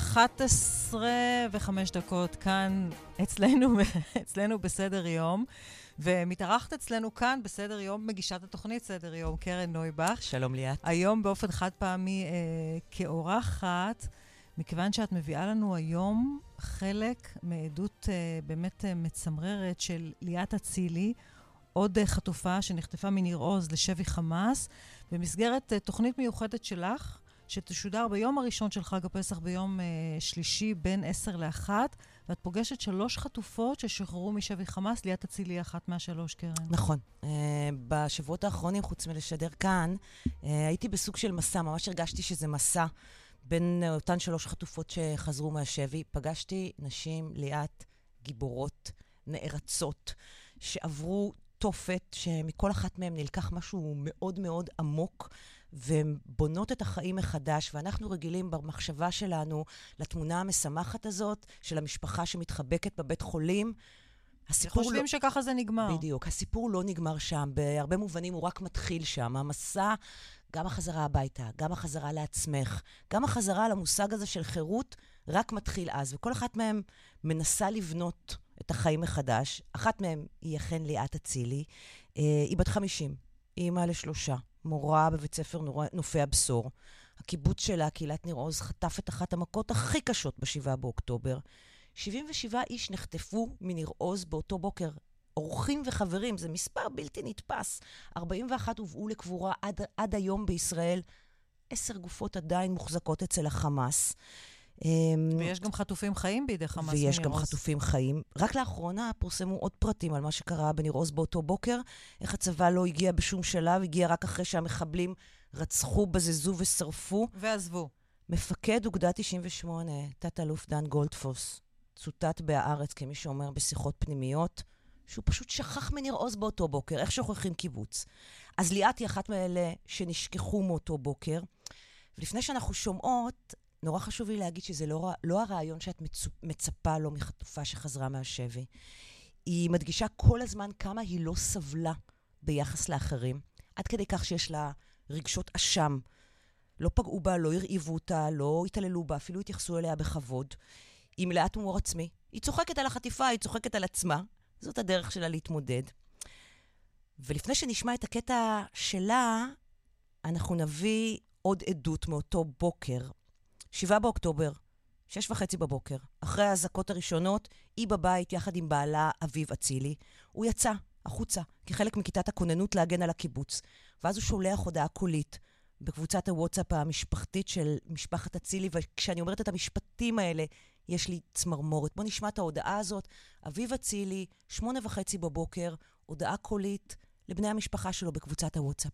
11:05 כאן אצלנו בסדר יום, ומתארחת אצלנו כאן בסדר יום מגישת התוכנית סדר יום, קרן נויבך. שלום ליאת. היום באופן חד פעמי כאורחת, מכיוון שאת מביאה לנו היום חלק מעדות באמת מצמררת של ליאת אצילי, עוד חטופה שנחטפה מניר עוז לשבי חמאס, במסגרת תוכנית מיוחדת שלך, שתשודר ביום הראשון של חג הפסח ביום שלישי בין 10 ל-1, ואת פוגשת 3 חטופות ששחררו משבי חמאס, ליאת אצילי אחת מה3, קרן. נכון. בשבועות האחרונים, חוץ מלשדר כאן, הייתי בסוג של מסע, ממש הרגשתי שזה מסע בין אותן 3 חטופות שחזרו מהשבי. פגשתי נשים, ליאת, גיבורות, נערצות, שעברו תופת, שמכל אחת מהן נלקח משהו מאוד מאוד עמוק, ובונות את החיים מחדש, ואנחנו רגילים במחשבה שלנו לתמונה המשמחת הזאת, של המשפחה שמתחבקת בבית חולים. חושבים לא... שככה זה נגמר. בדיוק, הסיפור לא נגמר שם, בהרבה מובנים הוא רק מתחיל שם. המסע, גם החזרה הביתה, גם החזרה לעצמך, גם החזרה למושג הזה של חירות, רק מתחיל אז, וכל אחת מהן מנסה לבנות את החיים מחדש. אחת מהן היא אכן ליאת אצילי, היא בת 50, היא אימא ל3, מורה בבית ספר נופי הבשור. הקיבוץ שלה, קהילת ניר עוז, חטף את אחת המכות הכי קשות ב7 באוקטובר. 77 איש נחטפו מניר עוז באותו בוקר. אורחים וחברים, זה מספר בלתי נתפס. 41 הובאו לקבורה עד היום בישראל. 10 גופות עדיין מוחזקות אצל החמאס. ויש גם חטופים חיים בידי חמאס מניר עוז. ויש גם חטופים חיים. רק לאחרונה פורסמו עוד פרטים על מה שקרה בניר עוז באותו בוקר. איך הצבא לא הגיע בשום שלב, הגיע רק אחרי שהמחבלים רצחו, בזזו ושרפו. ועזבו. מפקד אוגדה 98, תת-אלוף דן גולדפוס, צוטט בהארץ כמי שאומר בשיחות פנימיות, שהוא פשוט שכח מניר עוז באותו בוקר. איך שוכחים קיבוץ? אז ליאת היא אחת מאלה שנשכחו מאותו בוקר. ולפני שאנחנו שומעות, נורא חשוב לי להגיד שזה לא הרעיון שאת מצפה לו מחטופה שחזרה מהשבי. היא מדגישה כל הזמן כמה היא לא סבלה ביחס לאחרים, עד כדי כך שיש לה רגשות אשם. לא פגעו בה, לא הרעיבו אותה, לא התעללו בה, אפילו התייחסו אליה בכבוד. היא מלאת הומור עצמי. היא צוחקת על החטיפה, היא צוחקת על עצמה. זאת הדרך שלה להתמודד. ולפני שנשמע את הקטע שלה, אנחנו נביא עוד עדות מאותו בוקר. 7 באוקטובר, 6:30 בבוקר, אחרי ההזקות הראשונות, היא בבית יחד עם בעלה אביב אצילי. הוא יצא החוצה כחלק מכיתת הכוננות להגן על הקיבוץ. ואז הוא שולח הודעה קולית בקבוצת הוואטסאפ המשפחתית של משפחת אצילי, וכשאני אומרת את המשפטים האלה, יש לי צמרמורת. בוא נשמע את ההודעה הזאת. אביב אצילי, 8:30 בבוקר, הודעה קולית לבני המשפחה שלו בקבוצת הוואטסאפ.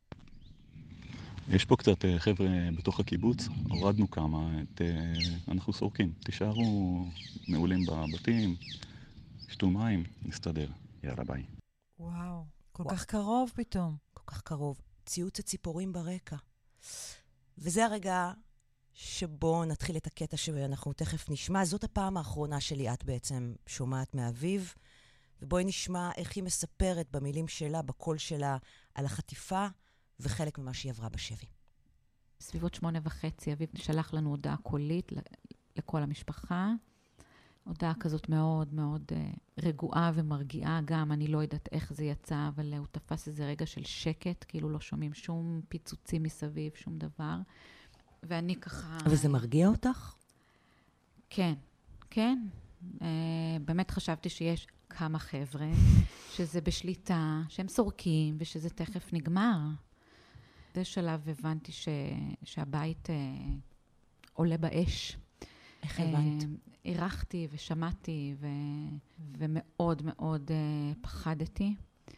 יש פה קצת חבר'ה בתוך הקיבוץ, הורדנו כמה, אנחנו סורקים. תישארו מעולים בבתים, שתו מים, נסתדר. יאללה ביי. וואו, כל כך קרוב פתאום. כל כך קרוב. ציוץ הציפורים ברקע. וזה הרגע שבו נתחיל את הקטע שאנחנו תכף נשמע. זאת הפעם האחרונה שלי את בעצם שומעת מאביב, ובואי נשמע איך היא מספרת במילים שלה, בקול שלה, על החטיפה וחלק ממה שהיא עברה בשבי. בסביבות 8:30 אביב שלח לנו הודעה קולית לכל המשפחה. הודעה כזאת מאוד מאוד רגועה ומרגיעה גם, אני לא יודעת איך זה יצא, אבל הוא תפס איזה רגע של שקט, כאילו לא שומעים שום פיצוצים מסביב, שום דבר. ואני ככה... וזה מרגיע אותך? כן, כן. באמת חשבתי שיש כמה חבר'ה שזה בשליטה, שהם סורקים ושזה תכף נגמר. בשלב הבנתי שהבית עולה באש. איך הבנת? ערכתי ושמעתי ומאוד מאוד פחדתי.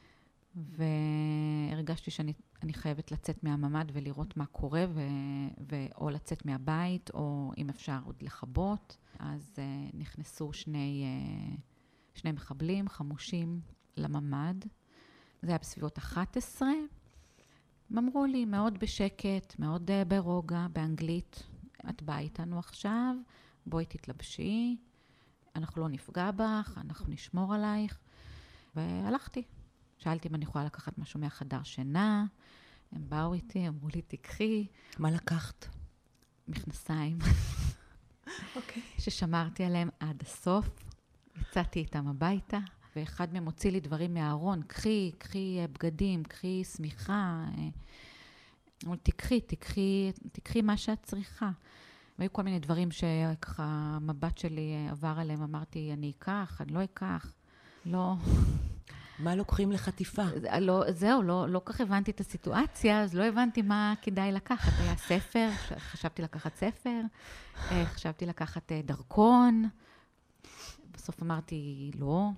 והרגשתי שאני חייבת לצאת מהממד ולראות מה קורה, או לצאת מהבית, או אם אפשר עוד לחבות. אז נכנסו שני מחבלים חמושים לממד. זה היה בסביבות 11. הם אמרו לי מאוד בשקט, מאוד ברוגע, באנגלית, את באה איתנו עכשיו, בואי תתלבשי, אנחנו לא נפגע בך, אנחנו נשמור עלייך. והלכתי. שאלתי אם אני יכולה לקחת משהו מהחדר שינה, הם באו איתי, אמרו לי תקחי. מה לקחת? מכנסיים. אוקיי. ששמרתי עליהם עד הסוף. יצאתי איתם הביתה, ואחד מהם הוציא לי דברים מהארון, קחי בגדים, קחי סמיכה. אמרו לי תקחי מה שאת צריכה. והיו כל מיני דברים שככה המבט שלי עבר עליהם, אמרתי, אני אקח, אני לא אקח, לא. מה לוקחים לחטיפה? זהו, לא כך הבנתי את הסיטואציה, אז לא הבנתי מה כדאי לקחת. היה ספר, חשבתי לקחת ספר, חשבתי לקחת דרכון, בסוף אמרתי לא,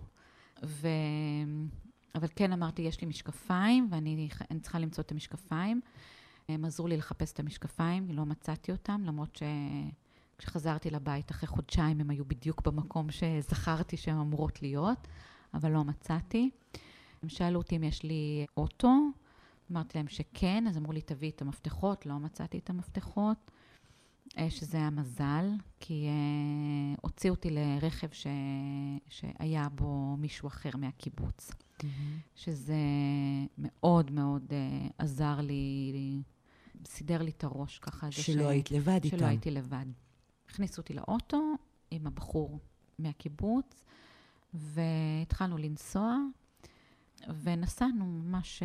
אבל כן אמרתי, יש לי משקפיים, ואני צריכה למצוא את המשקפיים. הם עזרו לי לחפש את המשקפיים, לא מצאתי אותם, למרות שכשחזרתי לבית אחרי חודשיים, הם היו בדיוק במקום שזכרתי שהן אמורות להיות, אבל לא מצאתי. הם שאלו אותי אם יש לי אוטו, אמרתי להם שכן, אז אמרו לי, תביא את המפתחות, לא מצאתי את המפתחות, שזה היה מזל, כי הוציאו אותי לרכב שהיה בו מישהו אחר מהקיבוץ, שזה מאוד מאוד עזר לי, סידר לי את הראש ככה. שלא היית לבד איתם. שלא הייתי לבד. הכניסו אותי לאוטו עם הבחור מהקיבוץ, והתחלנו לנסוע, ונסענו ממש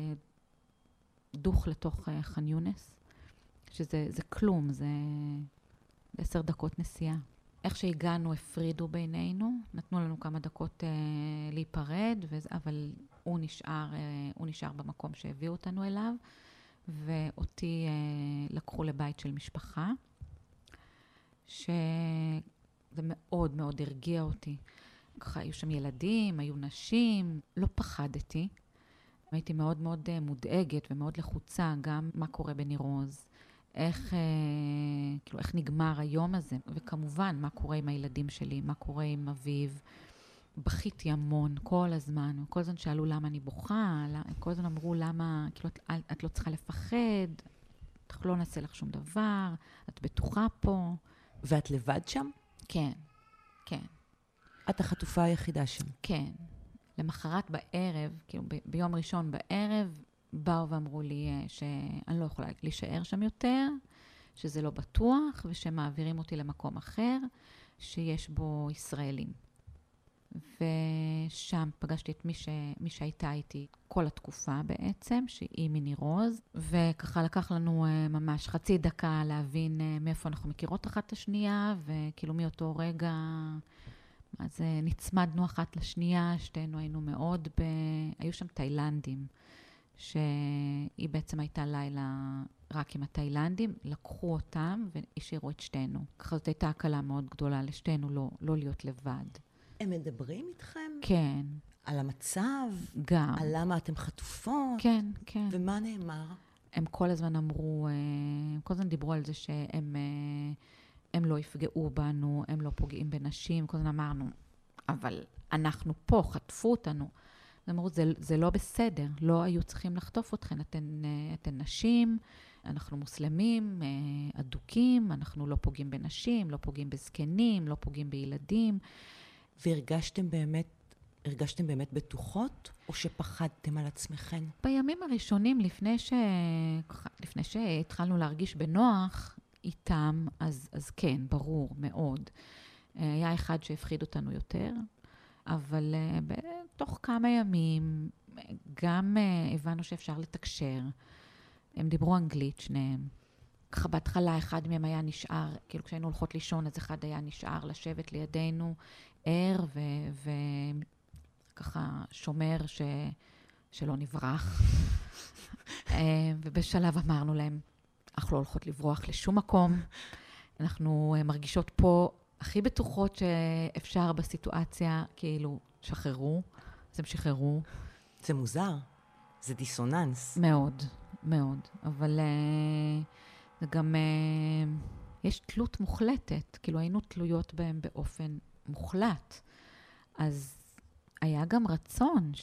דוך לתוך ח'אן יונס, שזה כלום, זה 10 דקות נסיעה. איך שהגענו, הפרידו בינינו, נתנו לנו כמה דקות להיפרד, אבל הוא נשאר במקום שהביאו אותנו אליו, ואותי לקחו לבית של משפחה, שזה מאוד מאוד הרגיע אותי. ככה היו שם ילדים, היו נשים, לא פחדתי. הייתי מאוד מאוד מודאגת ומאוד לחוצה, גם מה קורה בניר עוז, איך נגמר היום הזה, וכמובן מה קורה עם הילדים שלי, מה קורה עם אביו. בכיתי המון כל הזמן, כל הזמן שאלו למה אני בוכה, כל הזמן אמרו למה, כאילו את לא צריכה לפחד, אנחנו לא נעשה לך שום דבר, את בטוחה פה. ואת לבד שם? כן, כן. את החטופה היחידה שם? כן. למחרת בערב, כאילו ביום ראשון בערב, באו ואמרו לי שאני לא יכולה להישאר שם יותר, שזה לא בטוח, ושמעבירים אותי למקום אחר, שיש בו ישראלים. ושם פגשתי את מי שהייתה איתי כל התקופה בעצם, שהיא מניר עוז, וככה לקח לנו ממש חצי דקה להבין מאיפה אנחנו מכירות אחת את השנייה, וכאילו מאותו רגע, אז נצמדנו אחת לשנייה, שתינו היינו מאוד היו שם תאילנדים, שהיא בעצם הייתה לילה רק עם התאילנדים, לקחו אותם והשאירו את שתינו. ככה זאת הייתה הקלה מאוד גדולה לשתינו לא להיות לבד. הם מדברים איתכם? כן. על המצב? גם. על למה אתם חטופות? כן, כן. ומה נאמר? הם כל הזמן אמרו, כל הזמן דיברו על זה שהם לא יפגעו בנו, הם לא פוגעים בנשים, כל הזמן אמרנו, אבל אנחנו פה, חטפו אותנו. הם אמרו, זה לא בסדר, לא היו צריכים לחטוף אתכן, אתן נשים, אנחנו מוסלמים, אדוקים, אנחנו לא פוגעים בנשים, לא פוגעים בזקנים, לא פוגעים בילדים. והרגשתם באמת בטוחות, או שפחדתם על עצמכן? בימים הראשונים, לפני שהתחלנו להרגיש בנוח איתם, אז כן, ברור, מאוד. היה אחד שהפחיד אותנו יותר, אבל בתוך כמה ימים גם הבנו שאפשר לתקשר. הם דיברו אנגלית שניהם. ככה בהתחלה אחד מהם היה נשאר, כאילו כשהיינו הולכות לישון, אז אחד היה נשאר לשבת לידינו, ער וככה שומר שלא נברח. ובשלב אמרנו להם, אנחנו לא הולכות לברוח לשום מקום. אנחנו מרגישות פה הכי בטוחות שאפשר בסיטואציה, כאילו, שחררו. אז הם שחררו. זה מוזר. זה דיסוננס. מאוד, מאוד. אבל זה גם, יש תלות מוחלטת. כאילו, היינו תלויות בהם באופן מוחלט. אז היה גם רצון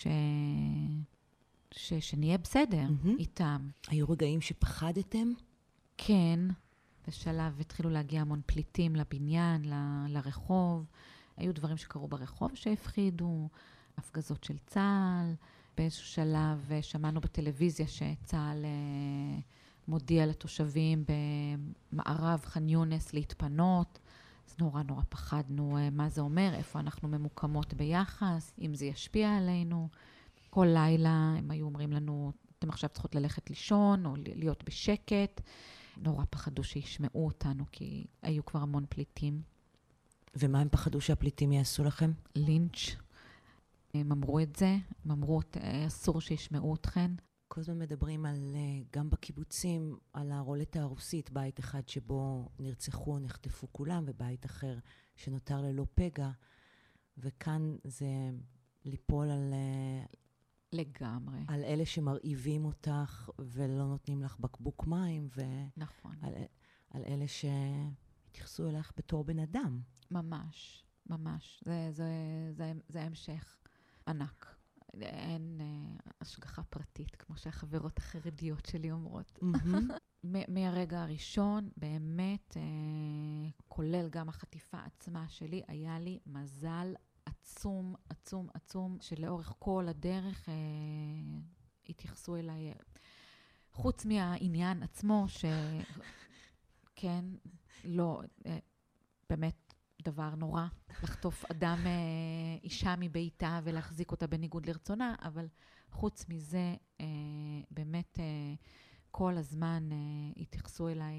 שנהיה בסדר איתם. היו רגעים שפחדתם? כן. בשלב התחילו להגיע המון פליטים לבניין, לרחוב. היו דברים שקרו ברחוב שהפחידו, הפגזות של צה"ל. באיזשהו שלב שמענו בטלוויזיה שצה"ל מודיע לתושבים במערב ח'אן יונס להתפנות. אז נורא פחדנו מה זה אומר, איפה אנחנו ממוקמות ביחס, אם זה ישפיע עלינו. כל לילה הם היו אומרים לנו, אתם עכשיו צריכות ללכת לישון או להיות בשקט. נורא פחדו שישמעו אותנו, כי היו כבר המון פליטים. ומה הם פחדו שהפליטים יעשו לכם? לינץ'. הם אמרו את זה, הם אמרו, אסור שישמעו אתכן. כל הזמן מדברים על, גם בקיבוצים, על הרולטה הרוסית, בית אחד שבו נרצחו, נחטפו כולם, ובית אחר שנותר ללא פגע. וכאן זה ליפול על... לגמרי. על אלה שמרעיבים אותך ולא נותנים לך בקבוק מים, נכון. על אלה שהתייחסו אליך בתור בן אדם. ממש, ממש. זה המשך ענק. אין השגחה פרטית, כמו שהחברות החרדיות שלי אומרות. מהרגע הראשון, באמת, כולל גם החטיפה עצמה שלי, היה לי מזל עצום, עצום, עצום, שלאורך כל הדרך התייחסו אליי, חוץ מהעניין עצמו, שכן, לא, באמת דבר נורא, לחטוף אדם, אישה מביתה ולהחזיק אותה בניגוד לרצונה, אבל חוץ מזה, באמת כל הזמן התייחסו אליי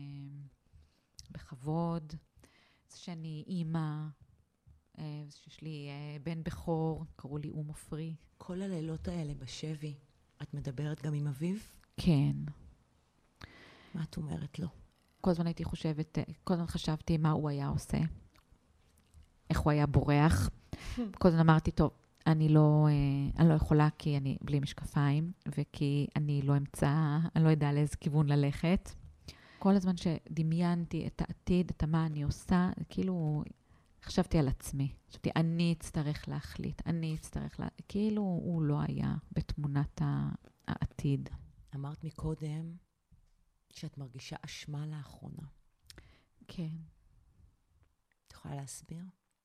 בכבוד, זה שאני אימא, שיש לי בן בכור, קראו לי עופרי. כל הלילות האלה בשבי, את מדברת גם עם אביו? כן. מה את אומרת לו? כל הזמן הייתי חושבת, כל הזמן חשבתי מה הוא היה עושה, איך הוא היה בורח. כל הזמן אמרתי, טוב, אני לא יכולה כי אני בלי משקפיים, וכי אני לא יודע לאיזה כיוון ללכת. כל הזמן שדמיינתי את העתיד, את מה אני עושה, כאילו חשבתי על עצמי. חשבתי, אני אצטרך להחליט, כאילו הוא לא היה בתמונת העתיד. אמרת מקודם שאת מרגישה אשמה לאחרונה. כן. את יכולה להסביר?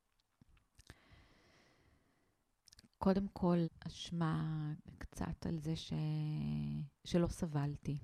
קודם כל, אשמה קצת על זה שלא סבלתי.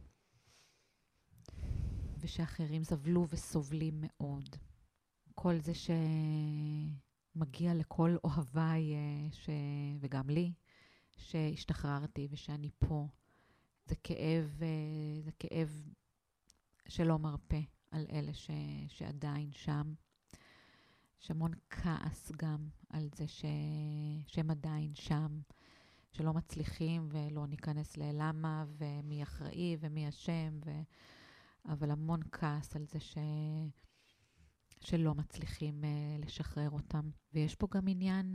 ושאחרים סבלו וסובלים מאוד. כל זה שמגיע לכל אוהביי, וגם לי, שהשתחררתי ושאני פה. זה כאב שלא מרפא על אלה שעדיין שם. יש המון כעס גם על זה שהם עדיין שם, שלא מצליחים ולא ניכנס ללמה ומי אחראי ומי אשם, אבל המון כעס על זה שלא מצליחים לשחרר אותם. ויש פה גם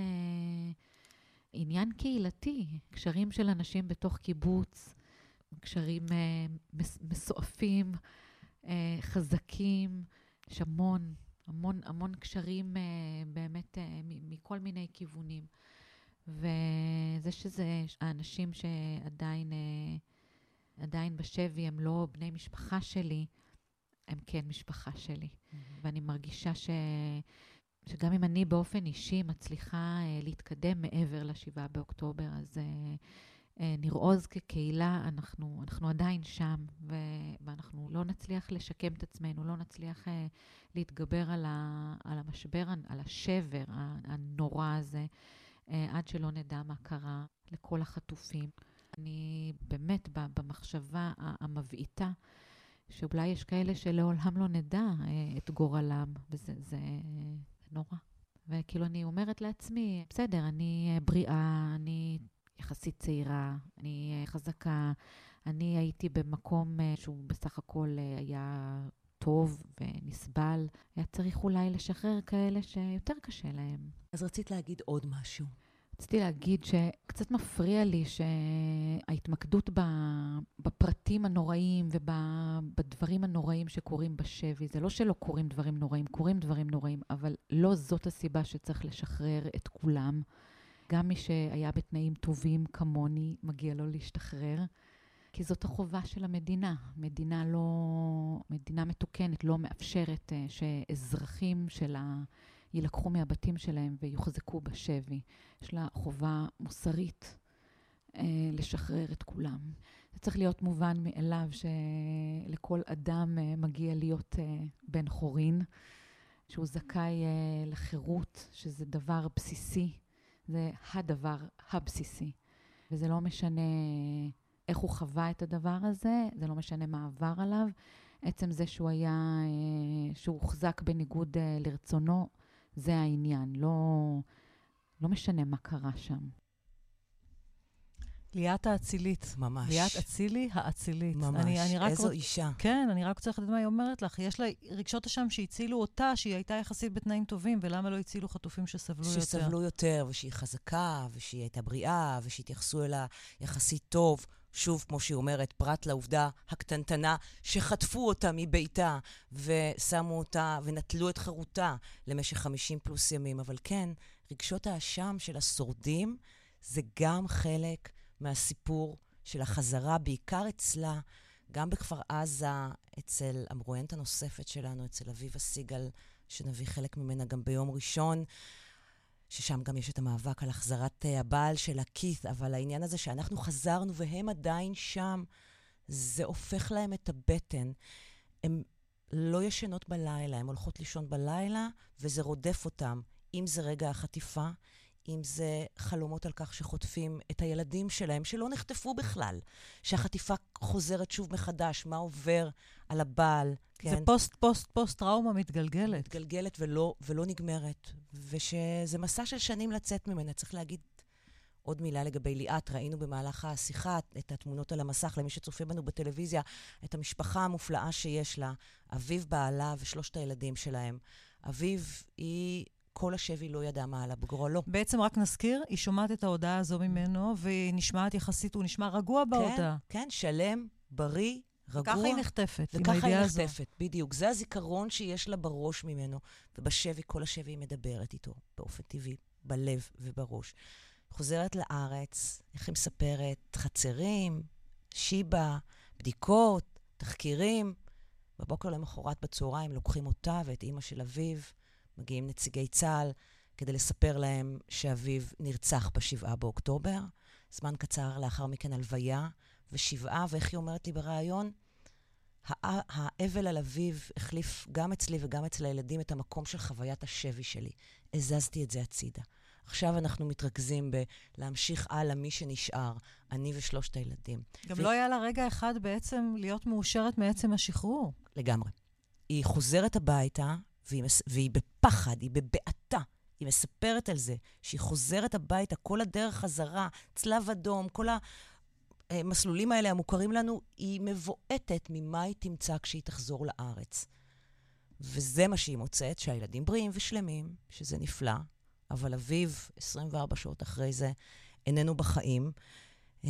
עניין קהילתי, קשרים של אנשים בתוך קיבוץ, קשרים מסועפים, חזקים, יש המון קשרים באמת מכל מיני כיוונים. וזה שזה האנשים שעדיין בשבי הם לא בני משפחה שלי, הם כן משפחה שלי. ואני מרגישה שגם אם אני באופן אישי מצליחה להתקדם מעבר ל7 באוקטובר, אז ניר עוז כקהילה, אנחנו עדיין שם, ואנחנו לא נצליח לשקם את עצמנו, לא נצליח להתגבר על המשבר, על השבר הנורא הזה, עד שלא נדע מה קרה לכל החטופים. אני באמת במחשבה המבעיטה, שאולי יש כאלה שלעולם לא נדע את גורלם, וזה נורא. וכאילו אני אומרת לעצמי, בסדר, אני בריאה, אני יחסית צעירה, אני חזקה, אני הייתי במקום שהוא בסך הכל היה טוב ונסבל. היה צריך אולי לשחרר כאלה שיותר קשה להם. אז רצית להגיד עוד משהו. רציתי להגיד שקצת מפריע לי שההתמקדות בפרטים הנוראים ובדברים הנוראים שקורים בשבי, זה לא שלא קורים דברים נוראים, קורים דברים נוראים, אבל לא זאת הסיבה שצריך לשחרר את כולם. גם מי שהיה בתנאים טובים כמוני, מגיע לו להשתחרר, כי זאת החובה של המדינה. מדינה מתוקנת לא מאפשרת שאזרחים שלה יילקחו מהבתים שלהם ויוחזקו בשבי. יש לה חובה מוסרית לשחרר את כולם. זה צריך להיות מובן מאליו שלכל אדם מגיע להיות בן חורין, שהוא זכאי לחירות, שזה דבר בסיסי. זה הדבר הבסיסי. וזה לא משנה איך הוא חווה את הדבר הזה, זה לא משנה מה עבר עליו, עצם זה שהוא היה, שהוא הוחזק בניגוד לרצונו, זה העניין. לא משנה מה קרה שם. ליאת האצילית. ממש. ליאת אצילי האצילית. ממש. איזו אישה. כן, אני רק צריך לדעת מה היא אומרת לך. יש לה רגשות אשם שהצילו אותה, שהיא הייתה יחסית בתנאים טובים, ולמה לא הצילו חטופים שסבלו יותר? שסבלו יותר, ושהיא חזקה, ושהיא הייתה בריאה, ושהתייחסו אליה יחסית טוב. שוב, כמו שהיא אומרת, פרט לעובדה הקטנטנה, שחטפו אותה מביתה, ושמו אותה, ונטלו את חירותה למשך 50 פלוס ימים. אבל כן, רגשות האשם של השורדים, זה גם חלק מהסיפור של החזרה, בעיקר אצלה, גם בכפר עזה, אצל המרואיינת הנוספת שלנו, אצל אביבה סיגל, שנביא חלק ממנה גם ביום ראשון, ששם גם יש את המאבק על החזרת הבעל של הכית, אבל העניין הזה שאנחנו חזרנו והם עדיין שם, זה הופך להם את הבטן. הם לא ישנות בלילה, הם הולכות לישון בלילה, וזה רודף אותם. אם זה רגע החטיפה, אם זה חלומות על כך שחוטפים את הילדים שלהם, שלא נחטפו בכלל, שהחטיפה חוזרת שוב מחדש, מה עובר על הבעל. כן? זה פוסט טראומה מתגלגלת. מתגלגלת ולא נגמרת, ושזה מסע של שנים לצאת ממנה. צריך להגיד עוד מילה לגבי ליאת, ראינו במהלך השיחה את התמונות על המסך, למי שצופה בנו בטלוויזיה, את המשפחה המופלאה שיש לה, אביב בעלה ושלושת הילדים שלהם. אביב היא כל השבי לא ידע מה עלה בגורלו. בעצם רק נזכיר, היא שומעת את ההודעה הזו ממנו, והיא נשמעת יחסית, הוא נשמע רגוע בהודעה. כן, שלם, בריא, רגוע. וככה היא נחטפת. וככה היא נחטפת, בדיוק. זה הזיכרון שיש לה בראש ממנו, ובשבי, כל השבי היא מדברת איתו, באופן טבעי, בלב ובראש. חוזרת לארץ, איך היא מספרת? חצרים, שיבה, בדיקות, תחקירים. בבוקר למחרת בצהריים לוקחים אותה ואת אימא של אביו, מגיעים נציגי צה"ל כדי לספר להם שאביו נרצח ב7 באוקטובר. זמן קצר לאחר מכן הלוויה ושבעה, ואיך היא אומרת לי בראיון? האבל על אביו החליף גם אצלי וגם אצל הילדים את המקום של חוויית השבי שלי. הזזתי את זה הצידה. עכשיו אנחנו מתרכזים בלהמשיך הלאה מי שנשאר, אני ושלושת הילדים. גם לא היה לה רגע אחד בעצם להיות מאושרת מעצם השחרור. לגמרי. היא חוזרת הביתה, והיא בפחד, היא בבעתה. היא מספרת על זה, שהיא חוזרת הביתה, כל הדרך חזרה, צלב אדום, כל המסלולים האלה המוכרים לנו, היא מבועטת ממה היא תמצא כשהיא תחזור לארץ. וזה מה שהיא מוצאת, שהילדים בריאים ושלמים, שזה נפלא, אבל אביו, 24 שעות אחרי זה, איננו בחיים. את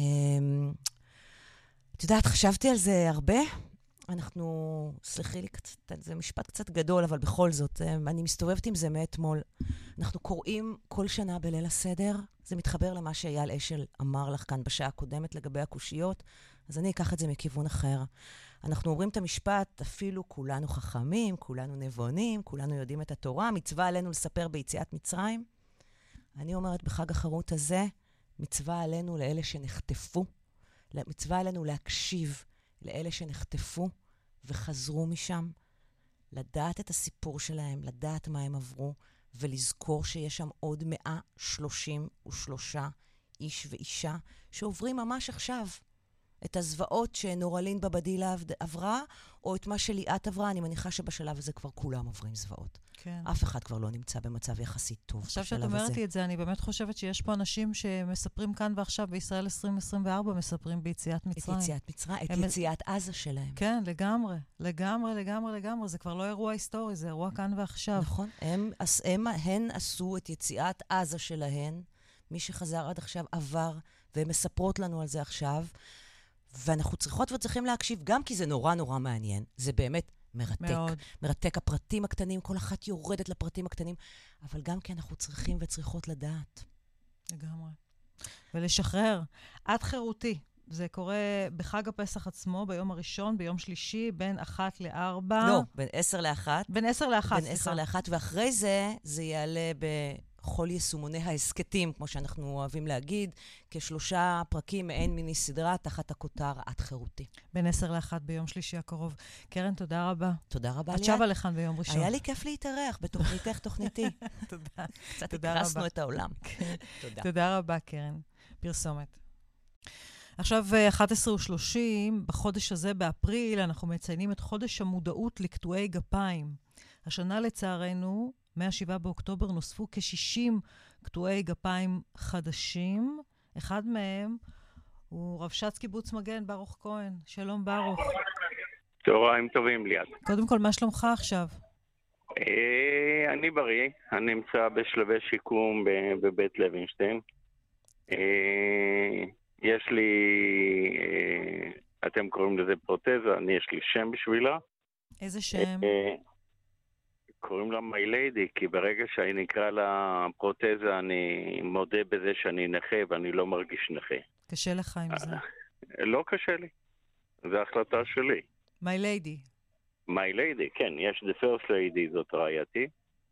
יודעת, חשבתי על זה הרבה. אנחנו, סלחי לי קצת, זה משפט קצת גדול, אבל בכל זאת, אני מסתובבת עם זה מאתמול. אנחנו קוראים כל שנה בליל הסדר, זה מתחבר למה שאייל אשל אמר לך כאן בשעה הקודמת לגבי הקושיות, אז אני אקח את זה מכיוון אחר. אנחנו אומרים את המשפט, אפילו כולנו חכמים, כולנו נבונים, כולנו יודעים את התורה, מצווה עלינו לספר ביציאת מצרים. אני אומרת, בחג החירות הזה, מצווה עלינו לאלה שנחטפו, מצווה עלינו להקשיב לאלה שנחטפו וחזרו משם, לדעת את הסיפור שלהם, לדעת מה הם עברו, ולזכור שיש שם עוד 133 איש ואישה שעוברים ממש עכשיו את הזוועות שנורלין בבדילה עברה, או את מה שליאת עברה. אני מניחה שבשלב הזה כבר כולם עוברים זוועות. כן. אף אחד כבר לא נמצא במצב יחסית טוב. עכשיו שאת אומרת לי את זה, אני באמת חושבת שיש פה אנשים שמספרים כאן ועכשיו בישראל 2024, מספרים ביציאת מצרים. את יציאת מצרים, את יציאת עזה שלהם. כן, לגמרי. זה כבר לא אירוע היסטורי, זה אירוע כאן ועכשיו. נכון. הן עשו את יציאת עזה שלהן, מי שחזר עד עכשיו עבר, והן מספרות לנו על זה עכשיו, ואנחנו צריכות וצריכים להקשיב, גם כי זה נורא נורא מעניין. זה באמת מרתק. מאוד. מרתק, הפרטים הקטנים, כל אחת יורדת לפרטים הקטנים, אבל גם כי אנחנו צריכים וצריכות לדעת. לגמרי. ולשחרר. עד חירותי. זה קורה בחג הפסח עצמו, ביום הראשון, ביום שלישי, בין 1 ל-4. לא, בין 10 ל-1. בין 10 ל-1, סליחה. בין 10 ל-1, ואחרי זה יעלה בכל יישומוני ההסקטים, כמו שאנחנו אוהבים להגיד, כ3 פרקים מעין מיני סדרה, תחת הכותר עד חירותי. בין 10 ל-1 ביום שלישי הקרוב. קרן, תודה רבה. תודה רבה, ליאת. את שבה לכאן ביום ראשון. היה לי כיף להתארח בתוכניתך, תוכניתי. תודה. קצת הקרסנו את העולם. תודה רבה, קרן. פרסומת. עכשיו 11:30, בחודש הזה, באפריל, אנחנו מציינים את חודש המודעות לקטועי גפיים. השנה לצערנו, מ-7 באוקטובר, נוספו כ-60 קטועי גפיים חדשים. אחד מהם הוא רבש"ץ קיבוץ מגן, ברוך כהן. שלום ברוך. צהריים טובים ליאת. קודם כל, מה שלומך עכשיו? אני בריא, אני נמצא בשלבי שיקום בבית לוינשטיין. יש לי, אתם קוראים לזה פרוטזה, יש לי שם בשבילה. איזה שם? קוראים לה My Lady, כי ברגע שאני נקרא לה פרוטזה, אני מודה בזה שאני נכה ואני לא מרגיש נכה. קשה לך עם זה? לא קשה לי, זו החלטה שלי. My Lady. My Lady, כן, יש The First Lady, זאת רעייתי,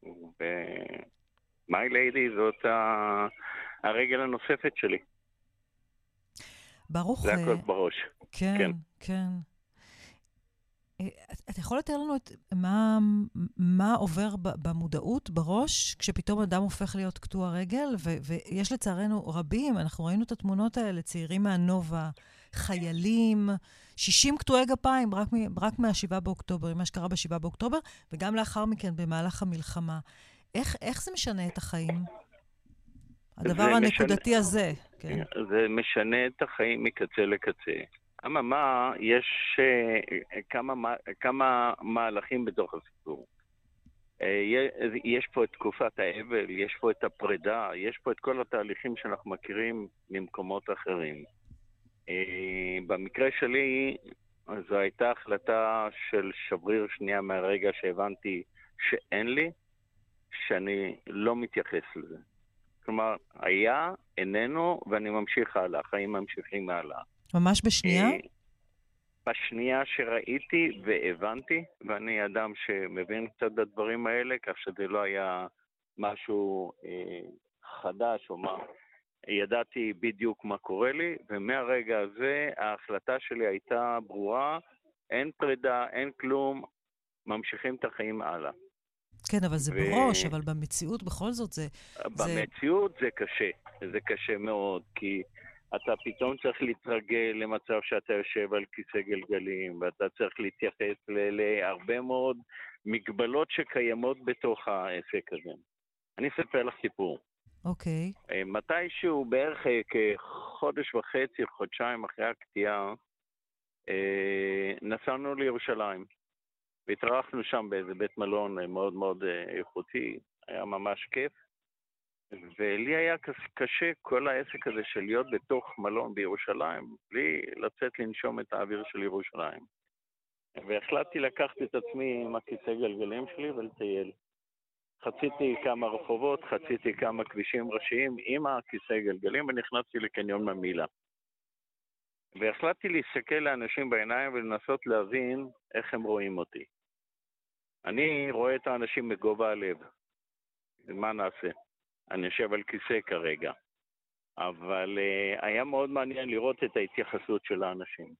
ו-My Lady זאת הרגל הנוספת שלי. ברוך... זה הכל בראש. כן, כן. כן. אתה יכול לתאר לנו מה עובר במודעות, בראש, כשפתאום אדם הופך להיות קטוע רגל, ויש לצערנו רבים, אנחנו ראינו את התמונות האלה, צעירים מהנובה, חיילים, 60 קטועי גפיים, רק מה-7 באוקטובר, מה שקרה ב-7 באוקטובר, וגם לאחר מכן, במהלך המלחמה. איך זה משנה את החיים? הדבר הנקודתי הזה. כן. זה משנה את החיים מקצה לקצה. אממה, יש כמה מהלכים בתוך הסיפור. יש פה את תקופת האבל, יש פה את הפרידה, יש פה את כל התהליכים שאנחנו מכירים ממקומות אחרים. במקרה שלי, זו הייתה החלטה של שבריר שנייה מהרגע שהבנתי שאין לי, שאני לא מתייחס לזה. כלומר, היה, איננו, ואני ממשיך הלאה, החיים ממשיכים הלאה. ממש בשנייה? בשנייה שראיתי והבנתי, ואני אדם שמבין קצת בדברים האלה, כך שזה לא היה משהו חדש או מה. ידעתי בדיוק מה קורה לי, ומהרגע הזה ההחלטה שלי הייתה ברורה, אין פרידה, אין כלום, ממשיכים את החיים הלאה. כן, אבל זה בראש, אבל במציאות בכל זאת זה... במציאות זה קשה, זה קשה מאוד, כי אתה פתאום צריך להתרגל למצב שאתה יושב על כיסא גלגלים, ואתה צריך להתייחס להרבה מאוד מגבלות שקיימות בתוך העסק הזה. אני אספר לך סיפור. אוקיי. מתישהו בערך כחודש וחצי, חודשיים אחרי הקטיעה, נסענו לירושלים. והתארחנו שם באיזה בית מלון מאוד מאוד איכותי, היה ממש כיף. ולי היה קשה כל העסק הזה של להיות בתוך מלון בירושלים, בלי לצאת לנשום את האוויר של ירושלים. והחלטתי לקחת את עצמי עם הכיסא גלגלים שלי ולטייל. חציתי כמה רחובות, חציתי כמה כבישים ראשיים עם הכיסא גלגלים ונכנסתי לקניון ממילה. והחלטתי להסתכל לאנשים בעיניים ולנסות להבין איך הם רואים אותי. אני רואה את האנשים מגובה הלב. מה נעשה? אני יושב על כיסא כרגע. אבל היה מאוד מעניין לראות את ההתייחסות של האנשים.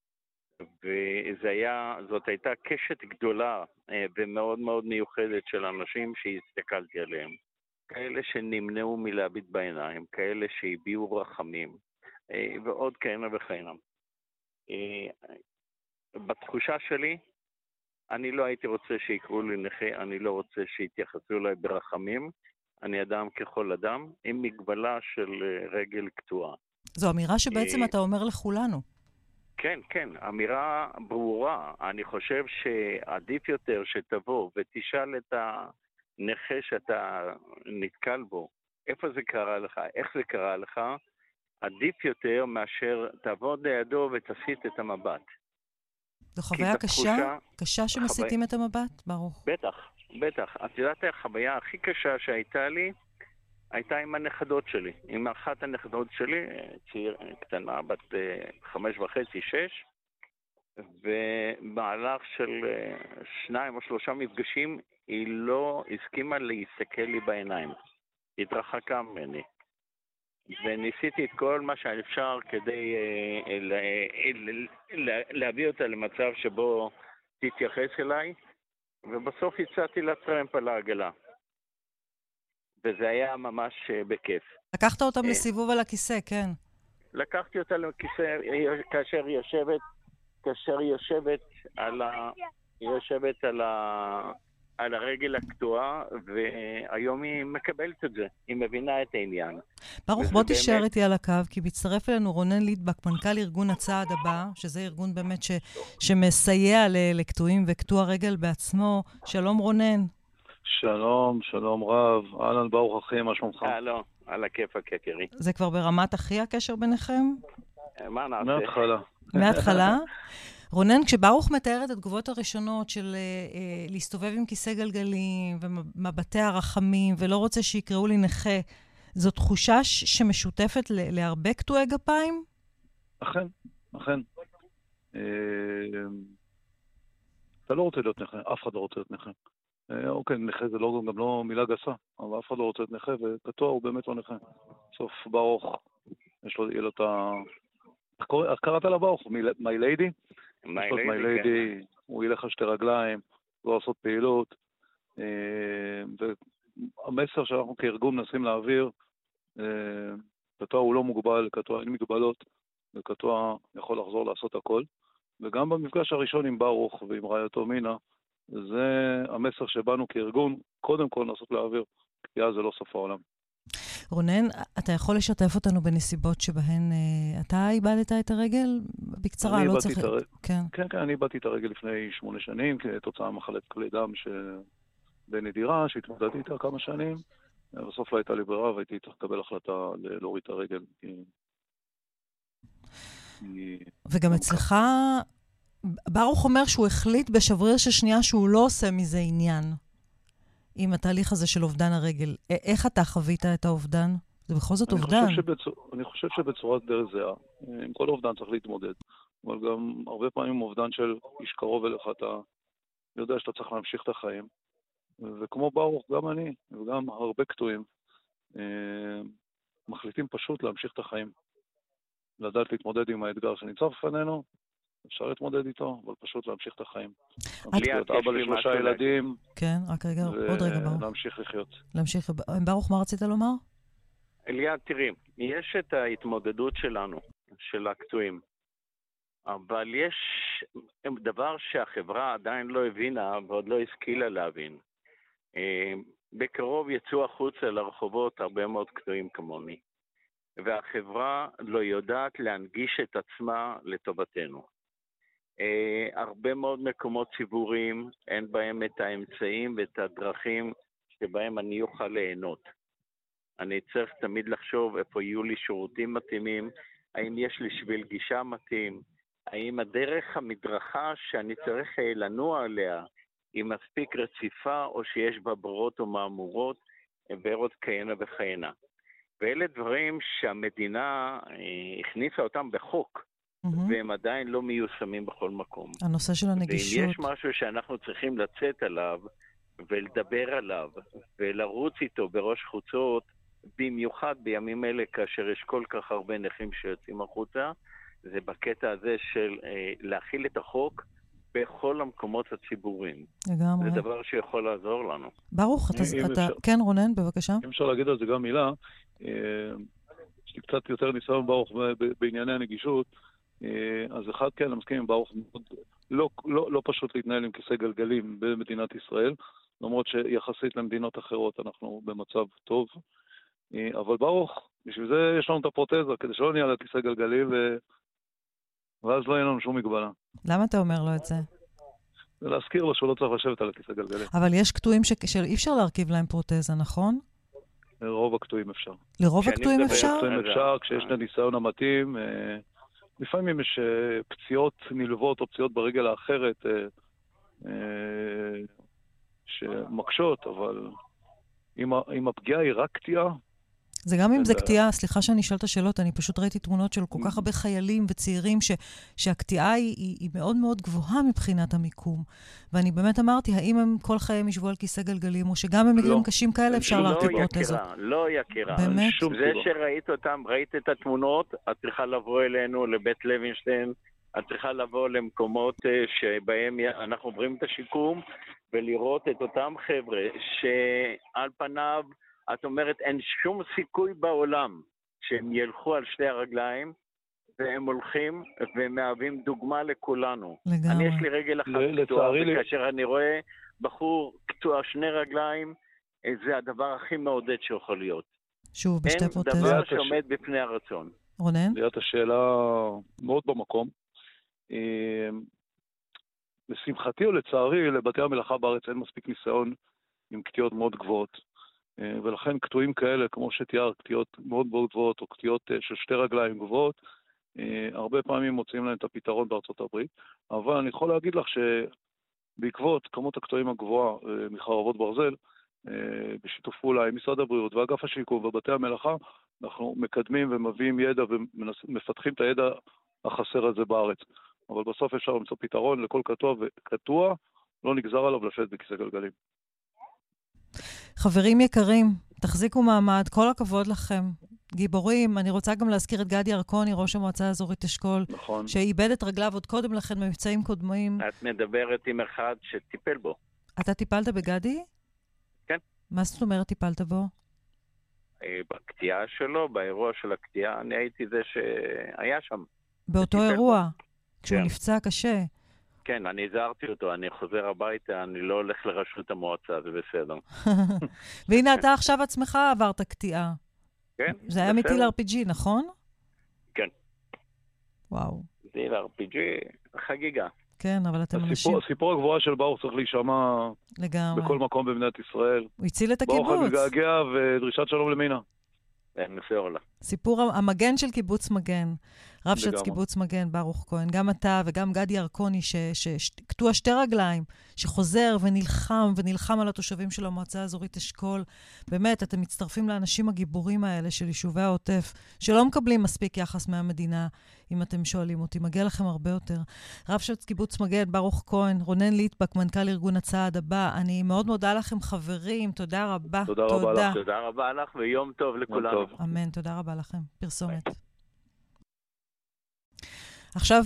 וזאת הייתה קשת גדולה ומאוד מאוד מיוחדת של אנשים שהסתכלתי עליהם. כאלה שנמנעו מלהביט בעיניים, כאלה שהביעו רחמים, ועוד כהנה וכהנה. בתחושה שלי, אני לא הייתי רוצה שיקראו לי נכה, אני לא רוצה שיתייחסו אליי ברחמים, אני אדם ככל אדם, עם מגבלה של רגל קטועה. זו אמירה שבעצם אתה אומר לכולנו. כן, כן, אמירה ברורה. אני חושב שעדיף יותר שתבוא ותשאל את הנכה שאתה נתקל בו, איפה זה קרה לך, איך זה קרה לך, עדיף יותר מאשר תעבוד לידו ותסיט את המבט. זו חוויה קשה? קשה שמסיתים את המבט? ברוך. בטח, בטח. את יודעת, החוויה הכי קשה שהייתה לי, הייתה עם הנכדות שלי. עם אחת הנכדות שלי, קטנה, בת 5.5-6, ובמהלך של 2 או 3 מפגשים, היא לא הסכימה להסתכל לי בעיניים. היא התרחקה ממני. וניסיתי את כל מה שאפשר כדי להביא אותה למצב שבו תתייחס אליי, ובסוף הצעתי לה טרמפ על העגלה. וזה היה ממש בכיף. לקחת אותם לסיבוב על הכיסא, כן. לקחתי אותה לכיסא, כאשר יושבת על הרגל הקטועה, והיום היא מקבלת את זה, היא מבינה את העניין. ברוך, בוא תישאר איתי על הקו, כי מצטרף אלינו רונן ליטבק, מנכ"ל ארגון הצעד הבא, שזה ארגון באמת שמסייע לקטועים וקטוע רגל בעצמו. שלום רונן. שלום רב, אהלן ברוך אחי, מה שלומך? לא, על הכיף הקקרי. זה כבר ברמת אחי הקשר ביניכם? מה נעשה? מההתחלה? רונן, כשברוך מתאר את התגובות הראשונות של להסתובב עם כיסא גלגלים ומבטי הרחמים ולא רוצה שיקראו לי נכה, זו תחושה שמשותפת להרבה קטועי גפיים? אכן. אתה לא רוצה להיות נכה, אף אחד לא רוצה להיות נכה. אוקיי, נכה זה גם לא מילה גסה, אבל אף אחד לא רוצה להיות נכה, וקטוע הוא באמת לא נכה. בסוף ברוך, יהיה לו את ה... אז קראת לה ברוך, מי ליידי? מי ליידי, הוא ילך על שתי רגליים, לא לעשות פעילות, והמסר שאנחנו כארגון מנסים להעביר, קטוע הוא לא מוגבל, קטוע אין מגבלות, וקטוע יכול לחזור לעשות הכל, וגם במפגש הראשון עם ברוך ועם רעייתו מינה, זה המסר שבאנו כארגון, קודם כל לנסות להעביר, כי אז זה לא סוף העולם. רונן, אתה יכול לשתף אותנו בנסיבות שבהן אתה איבדת את הרגל? בקצרה, לא צריך... כן, אני איבדתי את הרגל לפני 8 שנים, כתוצאה מחלת כלי דם בנדירה, שהתמודדתי איתה כמה שנים, בסוף לא הייתה לי ברירה, והייתי צריך לקבל החלטה להוריד את הרגל. וגם אצלך, ברוך אומר שהוא החליט בשבריר של שנייה שהוא לא עושה מזה עניין. עם התהליך הזה של אובדן הרגל. איך אתה חווית את האובדן? זה בכל זאת אובדן. אני חושב שבצורה די זהה. עם כל אובדן צריך להתמודד. אבל גם הרבה פעמים אובדן של איש קרוב אליך, אתה יודע שאתה צריך להמשיך את החיים. וכמו ברוך, גם אני, וגם הרבה קטועים, מחליטים פשוט להמשיך את החיים. לדעת להתמודד עם האתגר שנמצא בפנינו, אפשר להתמודד איתו, אבל פשוט להמשיך את החיים. להיות אבא ל3 ילדים. כן, רק רגע, עוד רגע ברוך. ולהמשיך לחיות. ברוך, מה רצית לומר? ליאת, תראי, יש את ההתמודדות שלנו, של הקטועים, אבל יש דבר שהחברה עדיין לא הבינה ועוד לא השכילה להבין. בקרוב יצאו החוצה לרחובות הרבה מאוד קטועים כמוני, והחברה לא יודעת להנגיש את עצמה לטובתנו. הרבה מאוד מקומות ציבוריים, אין בהם את האמצעים ואת הדרכים שבהם אני אוכל ליהנות. אני צריך תמיד לחשוב איפה יהיו לי שירותים מתאימים, האם יש לי שביל גישה מתאים, האם הדרך המדרכה שאני צריך לנוע עליה היא מספיק רציפה או שיש בה ברות או מאמורות ועוד כהנה וכהנה. ואלה דברים שהמדינה הכניסה אותם בחוק, והם עדיין לא מיושמים בכל מקום. הנושא של הנגישות. ואם יש משהו שאנחנו צריכים לצאת עליו ולדבר עליו ולרוץ איתו בראש חוצות, במיוחד בימים אלה כאשר יש כל כך הרבה נכים שיוצאים החוצה, זה בקטע הזה של להכיל את החוק בכל המקומות הציבוריים. לגמרי. זה דבר שיכול לעזור לנו. ברוך, אתה... כן, רונן, בבקשה. אם אפשר להגיד על זה גם מילה, יש לי קצת יותר ניסיון ברוך בענייני הנגישות, אז אחד כן, אני מסכים עם ברוך, לא פשוט להתנהל עם כיסא גלגלים במדינת ישראל, למרות שיחסית למדינות אחרות אנחנו במצב טוב, אבל ברוך, בשביל זה יש לנו את הפרוטזה, כדי שלא נהיה על הכיסא גלגלים, ואז לא יהיה לנו שום מגבלה. למה אתה אומר לו את זה? זה להזכיר לו שהוא לא צריך לשבת על הכיסא גלגלים. אבל יש קטועים שאי אפשר להרכיב להם פרוטזה, נכון? לרוב הקטועים אפשר. לרוב הקטועים אפשר? הקטועים אפשר, כשיש את הניסיון המתאים. לפעמים יש פציעות נלוות או פציעות ברגל האחרת שמקשות, אבל אם הפגיעה היא רק קטיעה... זה גם אם זה קטיעה, סליחה שאני אשאל את השאלות, אני פשוט ראיתי תמונות של כל כך הרבה חיילים וצעירים שהקטיעה היא מאוד מאוד גבוהה מבחינת המיקום. ואני באמת אמרתי, האם הם כל חיים ישבו על כיסא גלגלים, או שגם במקרים קשים כאלה אפשר להרכיב פרוטזות? לא יקירה. באמת? זה שראית אותם, ראית את התמונות, את צריכה לבוא אלינו לבית לוינשטיין, את צריכה לבוא למקומות שבהם אנחנו עוברים את השיקום, ולראות את אותם חבר'ה שעל פניו את אומרת, אין שום סיכוי בעולם שהם ילכו על שתי הרגליים, והם הולכים ומהווים דוגמה לכולנו. לגמרי. אני יש לי רגל אחת קטועה, וכאשר אני רואה בחור קטוע 2 רגליים, זה הדבר הכי מעודד שיכול להיות. שוב, בשתי פרוטזות. אין דבר שעומד בפני הרצון. רונן? ליאת השאלה מאוד במקום. לשמחתי או לצערי, לבתי המלאכה בארץ אין מספיק ניסיון עם קטיעות מאוד גבוהות. ולכן קטועים כאלה, כמו שתיאר, קטיעות מאוד מאוד גבוהות, או קטיעות של 2 רגליים גבוהות, הרבה פעמים מוצאים להם את הפתרון בארצות הברית. אבל אני יכול להגיד לך שבעקבות כמות הקטועים הגבוהה מחרבות ברזל, בשיתוף פעולה עם משרד הבריאות ואגף השיקום ובתי המלאכה, אנחנו מקדמים ומביאים ידע ומפתחים את הידע החסר הזה בארץ. אבל בסוף אפשר למצוא פתרון לכל קטוע וקטוע, לא נגזר עליו לשבת בכיסא גלגלים. חברים יקרים, תחזיקו מעמד, כל הכבוד לכם. גיבורים, אני רוצה גם להזכיר את גדי ירקוני, ראש המועצה האזורית אשכול, נכון. שאיבד את רגליו עוד קודם לכן במבצעים קודמים. את מדברת עם אחד שטיפל בו. אתה טיפלת בגדי? כן. מה זאת אומרת טיפלת בו? בקטיעה שלו, באירוע של הקטיעה, אני הייתי זה שהיה שם. באותו אירוע? בו. כשהוא כן. נפצע קשה? כן, אני הזהרתי אותו, אני חוזר הביתה, אני לא הולך לרשות המועצה, זה בסדר. והנה אתה עכשיו עצמך עברת קטיעה. כן. זה היה מטיל RPG, נכון? כן. וואו. מטיל RPG, חגיגה. כן, אבל אתם אנשים... הסיפור הגבוהה של ברוך צריך להישמע לגמרי. בכל מקום במדינת ישראל. הוא הציל את הקיבוץ. ברוך מתגעגע ודרישת שלום למינה. נפאר לה. סיפור המגן של קיבוץ מגן. רב שץ קיבוץ מגן, ברוך כהן. גם אתה וגם גדי ירקוני, שקטוע 2 רגליים, שחוזר ונלחם על התושבים של המועצה האזורית אשכול. באמת, אתם מצטרפים לאנשים הגיבורים האלה של יישובי העוטף, שלא מקבלים מספיק יחס מהמדינה, אם אתם שואלים אותי. מגיע לכם הרבה יותר. רב שץ קיבוץ מגן, ברוך כהן, רונן ליטבק, מנכ"ל ארגון הצעד הבא. אני מאוד מודה לכם, חברים. תודה רבה. תודה רבה לך. תודה רבה לך, ויום טוב לכולנו. אמן, תודה רבה לכם. פרסומת. עכשיו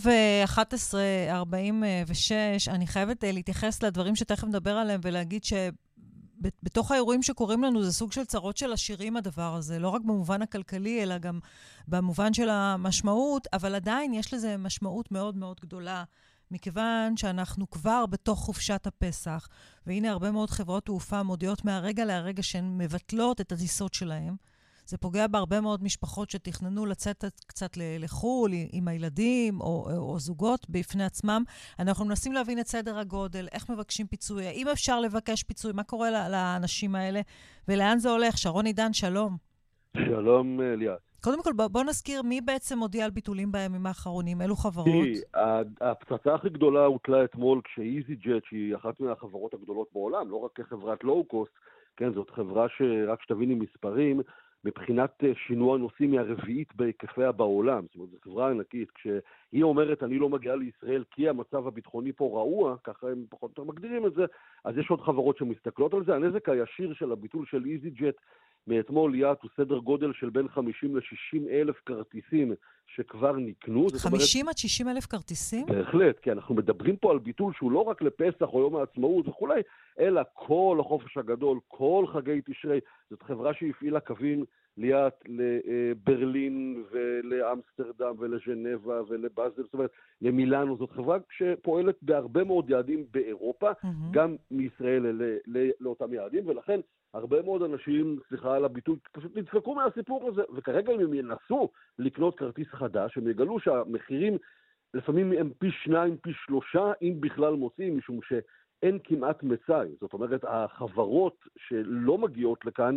11:46, אני חייבת להתייחס לדברים שתכף נדבר עליהם ולהגיד שבתוך האירועים שקורים לנו זה סוג של צרות של עשירים הדבר הזה, לא רק במובן הכלכלי אלא גם במובן של המשמעות, אבל עדיין יש לזה משמעות מאוד מאוד גדולה, מכיוון שאנחנו כבר בתוך חופשת הפסח, והנה הרבה מאוד חברות תעופה מודיעות מהרגע להרגע שהן מבטלות את הטיסות שלהן, זה פוגע בהרבה מאוד משפחות שתכננו לצאת קצת לחול עם הילדים או זוגות בפני עצמם. אנחנו מנסים להבין את סדר הגודל, איך מבקשים פיצוי, האם אפשר לבקש פיצוי, מה קורה לאנשים האלה ולאן זה הולך. שרון עידן, שלום. שלום ליאת. קודם כל בוא נזכיר מי בעצם הודיע על ביטולים בימים האחרונים, אילו חברות? הפצצה הכי גדולה הוטלה אתמול כשאיזי ג'ט, שהיא אחת מהחברות הגדולות בעולם, לא רק כחברת לואו-קוסט, כן, זאת חברה שרק שתביני מספרים, מבחינת שינוע נוסעים מהרביעית בהיקפיה בעולם. זאת אומרת, זו חברה ענקית. כשהיא אומרת, אני לא מגיעה לישראל כי המצב הביטחוני פה רעוע, ככה הם פחות או יותר מגדירים את זה, אז יש עוד חברות שמסתכלות על זה. הנזק הישיר של הביטול של איזי ג'ט מאתמול ליאת הוא סדר גודל של בין 50 ל-60 אלף כרטיסים שכבר נקנו. 50 עד 60 אלף כרטיסים? בהחלט, כי אנחנו מדברים פה על ביטול שהוא לא רק לפסח או יום העצמאות וכולי, אלא כל החופש הגדול, כל חגי תשרי. זאת חברה שהפעילה קווים ליאת לברלין ולאמסטרדם ולז'נבה ולבאזל, זאת אומרת למילאנו. זאת חברה שפועלת בהרבה מאוד יעדים באירופה, גם מישראל לאותם יעדים, ולכן הרבה מאוד אנשים, סליחה על הביטוי, פשוט נדפקו מהסיפור הזה, וכרגע אם הם ינסו לקנות כרטיס חדש, הם יגלו שהמחירים לפעמים הם פי 2, פי 3, אם בכלל מוצאים, משום שאין כמעט מצאי. זאת אומרת, החברות שלא מגיעות לכאן,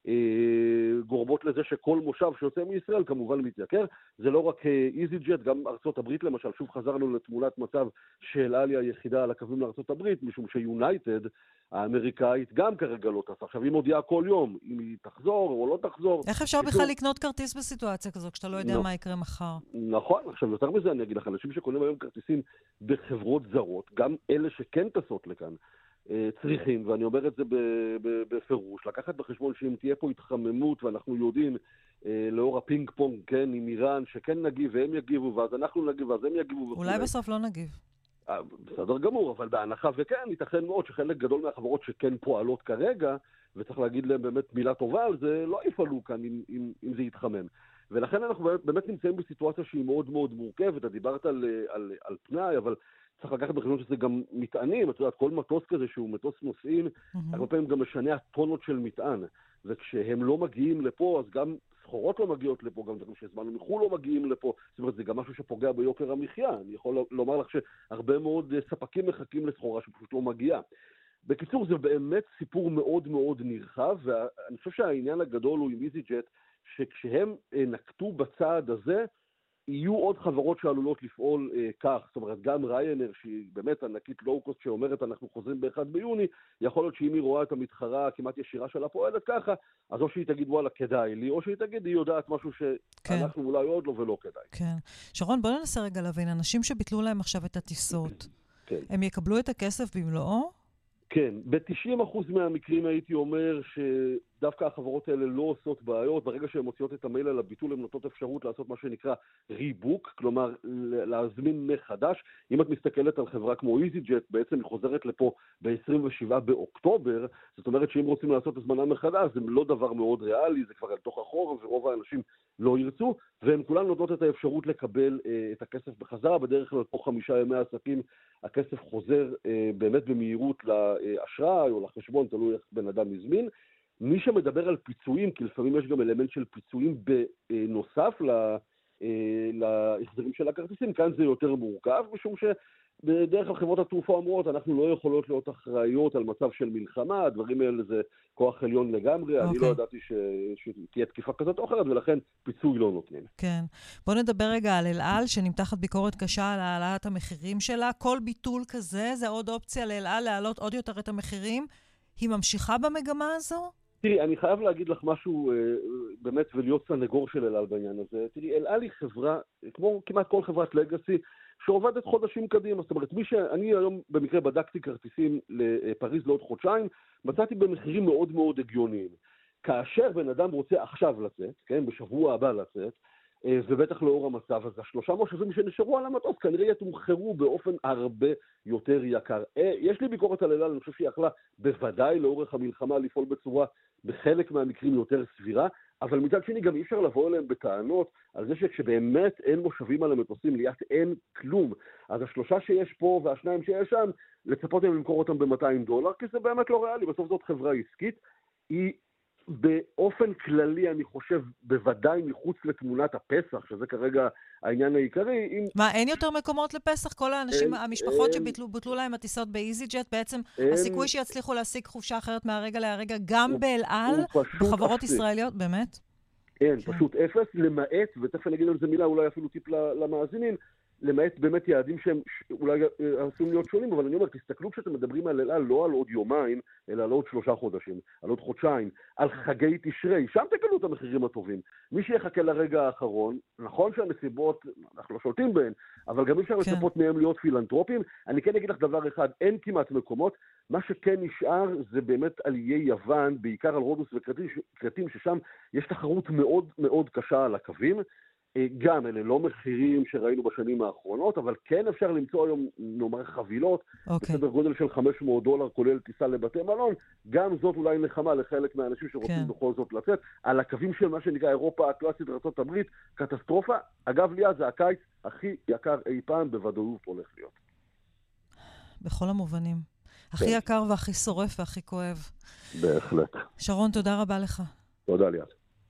גורמות לזה שכל מושב שיוצא מישראל כמובן מתייקר. זה לא רק איזי ג'ט, גם ארצות הברית למשל, שוב חזרנו לתמונת מצב של עלי היחידה על הקווים לארצות הברית, משום שיונייטד האמריקאית גם כרגע לא טסה. עכשיו היא מודיעה כל יום אם היא תחזור או לא תחזור. איך אפשר בכלל לקנות כרטיס בסיטואציה כזו כשאתה לא יודע מה יקרה מחר? נכון, עכשיו יותר מזה אני אגיד לך, אנשים שקונים היום כרטיסים בחברות זרות, גם אלה שכן טסות לכאן, צריכים, ואני אומר את זה בפירוש, לקחת בחשבון שאם תהיה פה התחממות, ואנחנו יודעים לאור הפינג פונג, כן, עם איראן, שכן נגיב והם יגיבו, ואז אנחנו נגיב ואז הם יגיבו וכו'. אולי בסוף לא נגיב. בסדר גמור, אבל בהנחה וכן, ייתכן מאוד שחלק גדול מהחברות שכן פועלות כרגע, וצריך להגיד להם באמת מילה טובה על זה, לא יפעלו כאן אם זה יתחמם. ולכן אנחנו באמת נמצאים בסיטואציה שהיא מאוד מאוד מורכבת. אתה דיברת על פנאי, אבל צריך לקחת בחשבון שזה גם מטענים. את יודעת, כל מטוס כזה שהוא מטוס נוסעים, הרבה פעמים גם משנה הטונות של מטען. וכשהם לא מגיעים לפה, אז גם סחורות לא מגיעות לפה, גם דברים שהזמנו מחו"ל לא מגיעים לפה. זאת אומרת, זה גם משהו שפוגע ביוקר המחיה. אני יכול לומר לך שהרבה מאוד ספקים מחכים לסחורה שפשוט לא מגיעה. בקיצור, זה באמת סיפור מאוד מאוד נרחב, ואני חושב שהעניין הגדול הוא עם EasyJet, שכשהם נקטו בצעד הזה, יהיו עוד חברות שעלולות לפעול כך. זאת אומרת, גם ריינר, שהיא באמת ענקית לואו-קוסט שאומרת אנחנו חוזרים ב1 ביוני, יכול להיות שאם היא רואה את המתחרה כמעט ישירה שלה פועלת ככה, אז או שהיא תגיד וואלה כדאי לי, או שהיא תגיד היא יודעת משהו שאנחנו אולי עוד לא ולא כדאי. כן. שרון, בוא ננסה רגע להבין, אנשים שביטלו להם עכשיו את הטיסות, הם יקבלו את הכסף במלואו? כן, ב-90% מהמקרים הייתי אומר שדווקא החברות האלה לא עושות בעיות. ברגע שהן מוציאות את המייל על הביטול, הן נותנות אפשרות לעשות מה שנקרא ריבוק, כלומר להזמין מחדש. אם את מסתכלת על חברה כמו EasyJet, בעצם היא חוזרת לפה ב-27 באוקטובר, זאת אומרת שאם רוצים לעשות הזמנה מחדש, זה לא דבר מאוד ריאלי, זה כבר על תוך החור, ורוב האנשים לא ירצו, והן כולן נותנות את האפשרות לקבל את הכסף בחזרה. בדרך כלל תוך 5 ימי עסקים הכסף חוזר באמת במהירות לאשראי או לחשבון, תלוי איך בן אדם מזמין. מי שמדבר על פיצויים, כי לפעמים יש גם אלמנט של פיצויים בנוסף להחזרים של הכרטיסים, כאן זה יותר מורכב, משום שבדרך כלל חברות התעופה אומרות, אנחנו לא יכולות להיות אחראיות על מצב של מלחמה, הדברים האלה זה כוח עליון לגמרי, אני לא ידעתי שתהיה תקיפה כזאת או אחרת, ולכן פיצוי לא נותנים. כן. בוא נדבר רגע על אל על, שנמתחת ביקורת קשה על העלאת המחירים שלה. כל ביטול כזה, זה עוד אופציה לאל על להעלות עוד יותר את המחירים. היא ממשיכה במגמה הזו? תראי, אני חייב להגיד לך משהו באמת ולהיות סנגור של אל על בעניין הזה. תראי, אל על היא חברה, כמו כמעט כל חברת לגאסי, שעובדת חודשים קדימה. זאת אומרת, אני היום במקרה בדקתי כרטיסים לפריז לעוד חודשיים, מצאתי במחירים מאוד מאוד הגיוניים. כאשר בן אדם רוצה עכשיו לצאת, כן, בשבוע הבא לצאת, ובטח לאור המצב הזה, 3 מושבים שנשארו על המטוס, כנראה יתומחרו באופן הרבה יותר יקר. יש לי ביקורת על אל על, אני חושב שהיא יכלה בוודאי לאורך המלחמה לפעול בצורה בחלק מהמקרים יותר סבירה, אבל מצד שני גם אי אפשר לבוא אליהם בטענות על זה שכשבאמת אין מושבים על המטוסים, ליד אין כלום. אז 3 שיש פה וה2 שיש שם, לצפות הם למכור אותם $200, כי זה באמת לא ריאלי. בסוף זאת חברה עסקית, היא באופן כללי, אני חושב, בוודאי מחוץ לתמונת הפסח, שזה כרגע העניין העיקרי. מה, אין יותר מקומות לפסח? כל האנשים, המשפחות שבוטלו להם הטיסות ב-EasyJet, בעצם הסיכוי שיצליחו להשיג חופשה אחרת מהרגע להרגע, גם באל על, בחברות ישראליות, באמת? אין, פשוט אפס, למעט, ותכף אני אגיד על זה מילה, אולי אפילו טיפ למאזינים, למעט באמת יעדים שהם אולי עשויים להיות שונים, אבל אני אומר, תסתכלו כשאתם מדברים על אל על, לא על עוד יומיים, אלא על עוד 3 חודשים, על עוד חודשיים, על חגי תשרי, שם תקבלו את המחירים הטובים. מי שיחכה לרגע האחרון, נכון שהנסיבות, אנחנו לא שולטים בהן, אבל גם אי אפשר לצפות מהם להיות פילנטרופים. אני כן אגיד לך דבר אחד, אין כמעט מקומות, מה שכן נשאר זה באמת על איי יוון, בעיקר על רודוס וקרטים, ששם יש תחרות מאוד מאוד קשה על הקווים, גם אלה לא מחירים שראינו בשנים האחרונות, אבל כן אפשר למצוא היום, נאמר, חבילות, בסדר גודל של $500, כולל טיסה לבתי מלון, גם זאת אולי נחמה לחלק מהאנשים שרוצים בכל זאת לצאת, על הקווים של מה שנקרא אירופה הקלאסית ארצות הברית, קטסטרופה. אגב, ליד זה הקיץ הכי יקר אי פעם, בוודאות הולך להיות. בכל המובנים. הכי יקר והכי שורף והכי כואב. בהחלט. שרון, תודה רבה לך. תודה ליד.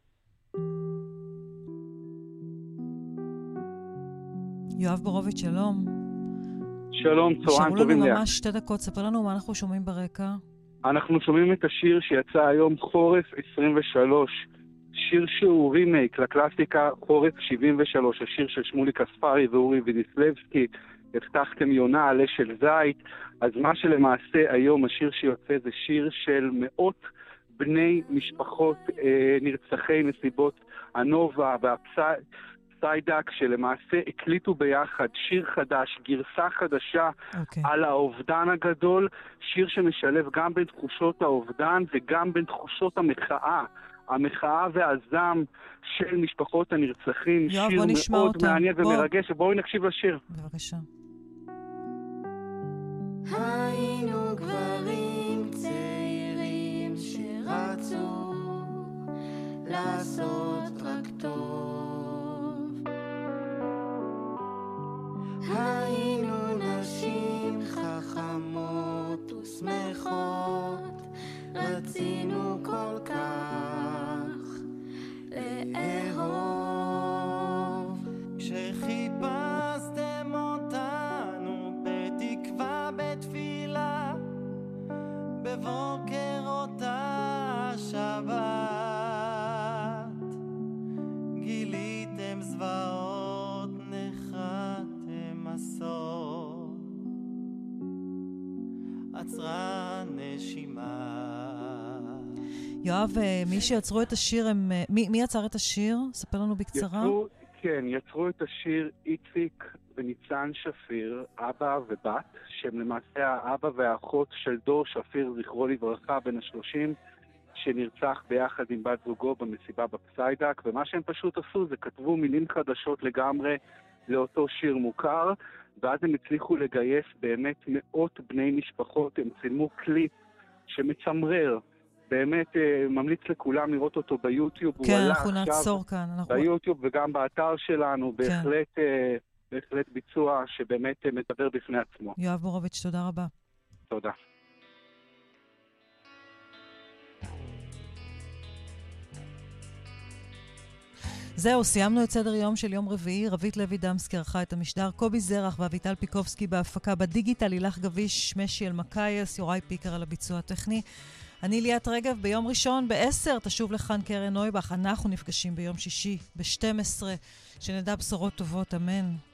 יואב בורוביץ', שלום. שלום, צהריים טובים. שמעו לנו ממש 2 דקות, ספר לנו מה אנחנו שומעים ברקע. אנחנו שומעים את השיר שיצא היום, חורף 23, שיר שהוא רימייק לקלאסיקה חורף 73, השיר של שמוליק אספרי ואורי וידיסלבסקי, הבטחתם יונה עלה של זית. אז מה שלמעשה היום השיר שיוצא זה שיר של מאות בני משפחות נרצחי מסיבות הנובה והפסיידק, שלמעשה הקליטו ביחד שיר חדש, גרסה חדשה על האובדן הגדול, שיר שמשלב גם בין תחושות האובדן וגם בין תחושות המחאה והזעם של משפחות הנרצחים. שיר מאוד מעניין ומרגש, ובואו נקשיב לשיר. בבקשה. היינו גברים צעירים שרצו לעשות טרקטור, בבוקר אותה שבת גיליתם זוועות, נחתם הסוף, עצרה נשימה. יואב, מי שיצרו את השיר, מי יצר את השיר? ספר לנו בקצרה. יצרו את השיר איציק וניצן שפיר, אבא ובת, שהם למעשה האבא והאחות של דור שפיר, זכרו לברכה, בן ה-30, שנרצח ביחד עם בת זוגו במסיבה בפסיידק, ומה שהם פשוט עשו זה כתבו מילים חדשות לגמרי לאותו שיר מוכר, ואז הם הצליחו לגייס באמת מאות בני משפחות, הם צילמו קליפ שמצמרר, באמת ממליץ לכולם לראות אותו ביוטיוב. כן, אנחנו נעצור כאן. ביוטיוב וגם באתר שלנו, בהחלט ביצוע שבאמת מדבר בפני עצמו. יואב בורוביץ', תודה רבה. תודה. זהו, סיימנו את סדר יום של יום רביעי. רבית לוי דמסקי ערכה את המשדר, קובי זרח ואביטל פיקובסקי בהפקה, בדיגיטל לילך גביש, משי אלמקייס, יוראי פיקר על הביצוע הטכני. אני ליאת רגב. ביום ראשון ב-10 תשוב לכאן קרן נויבך. אנחנו נפגשים ביום שישי ב-12, שנדע בשורות טובות, אמן.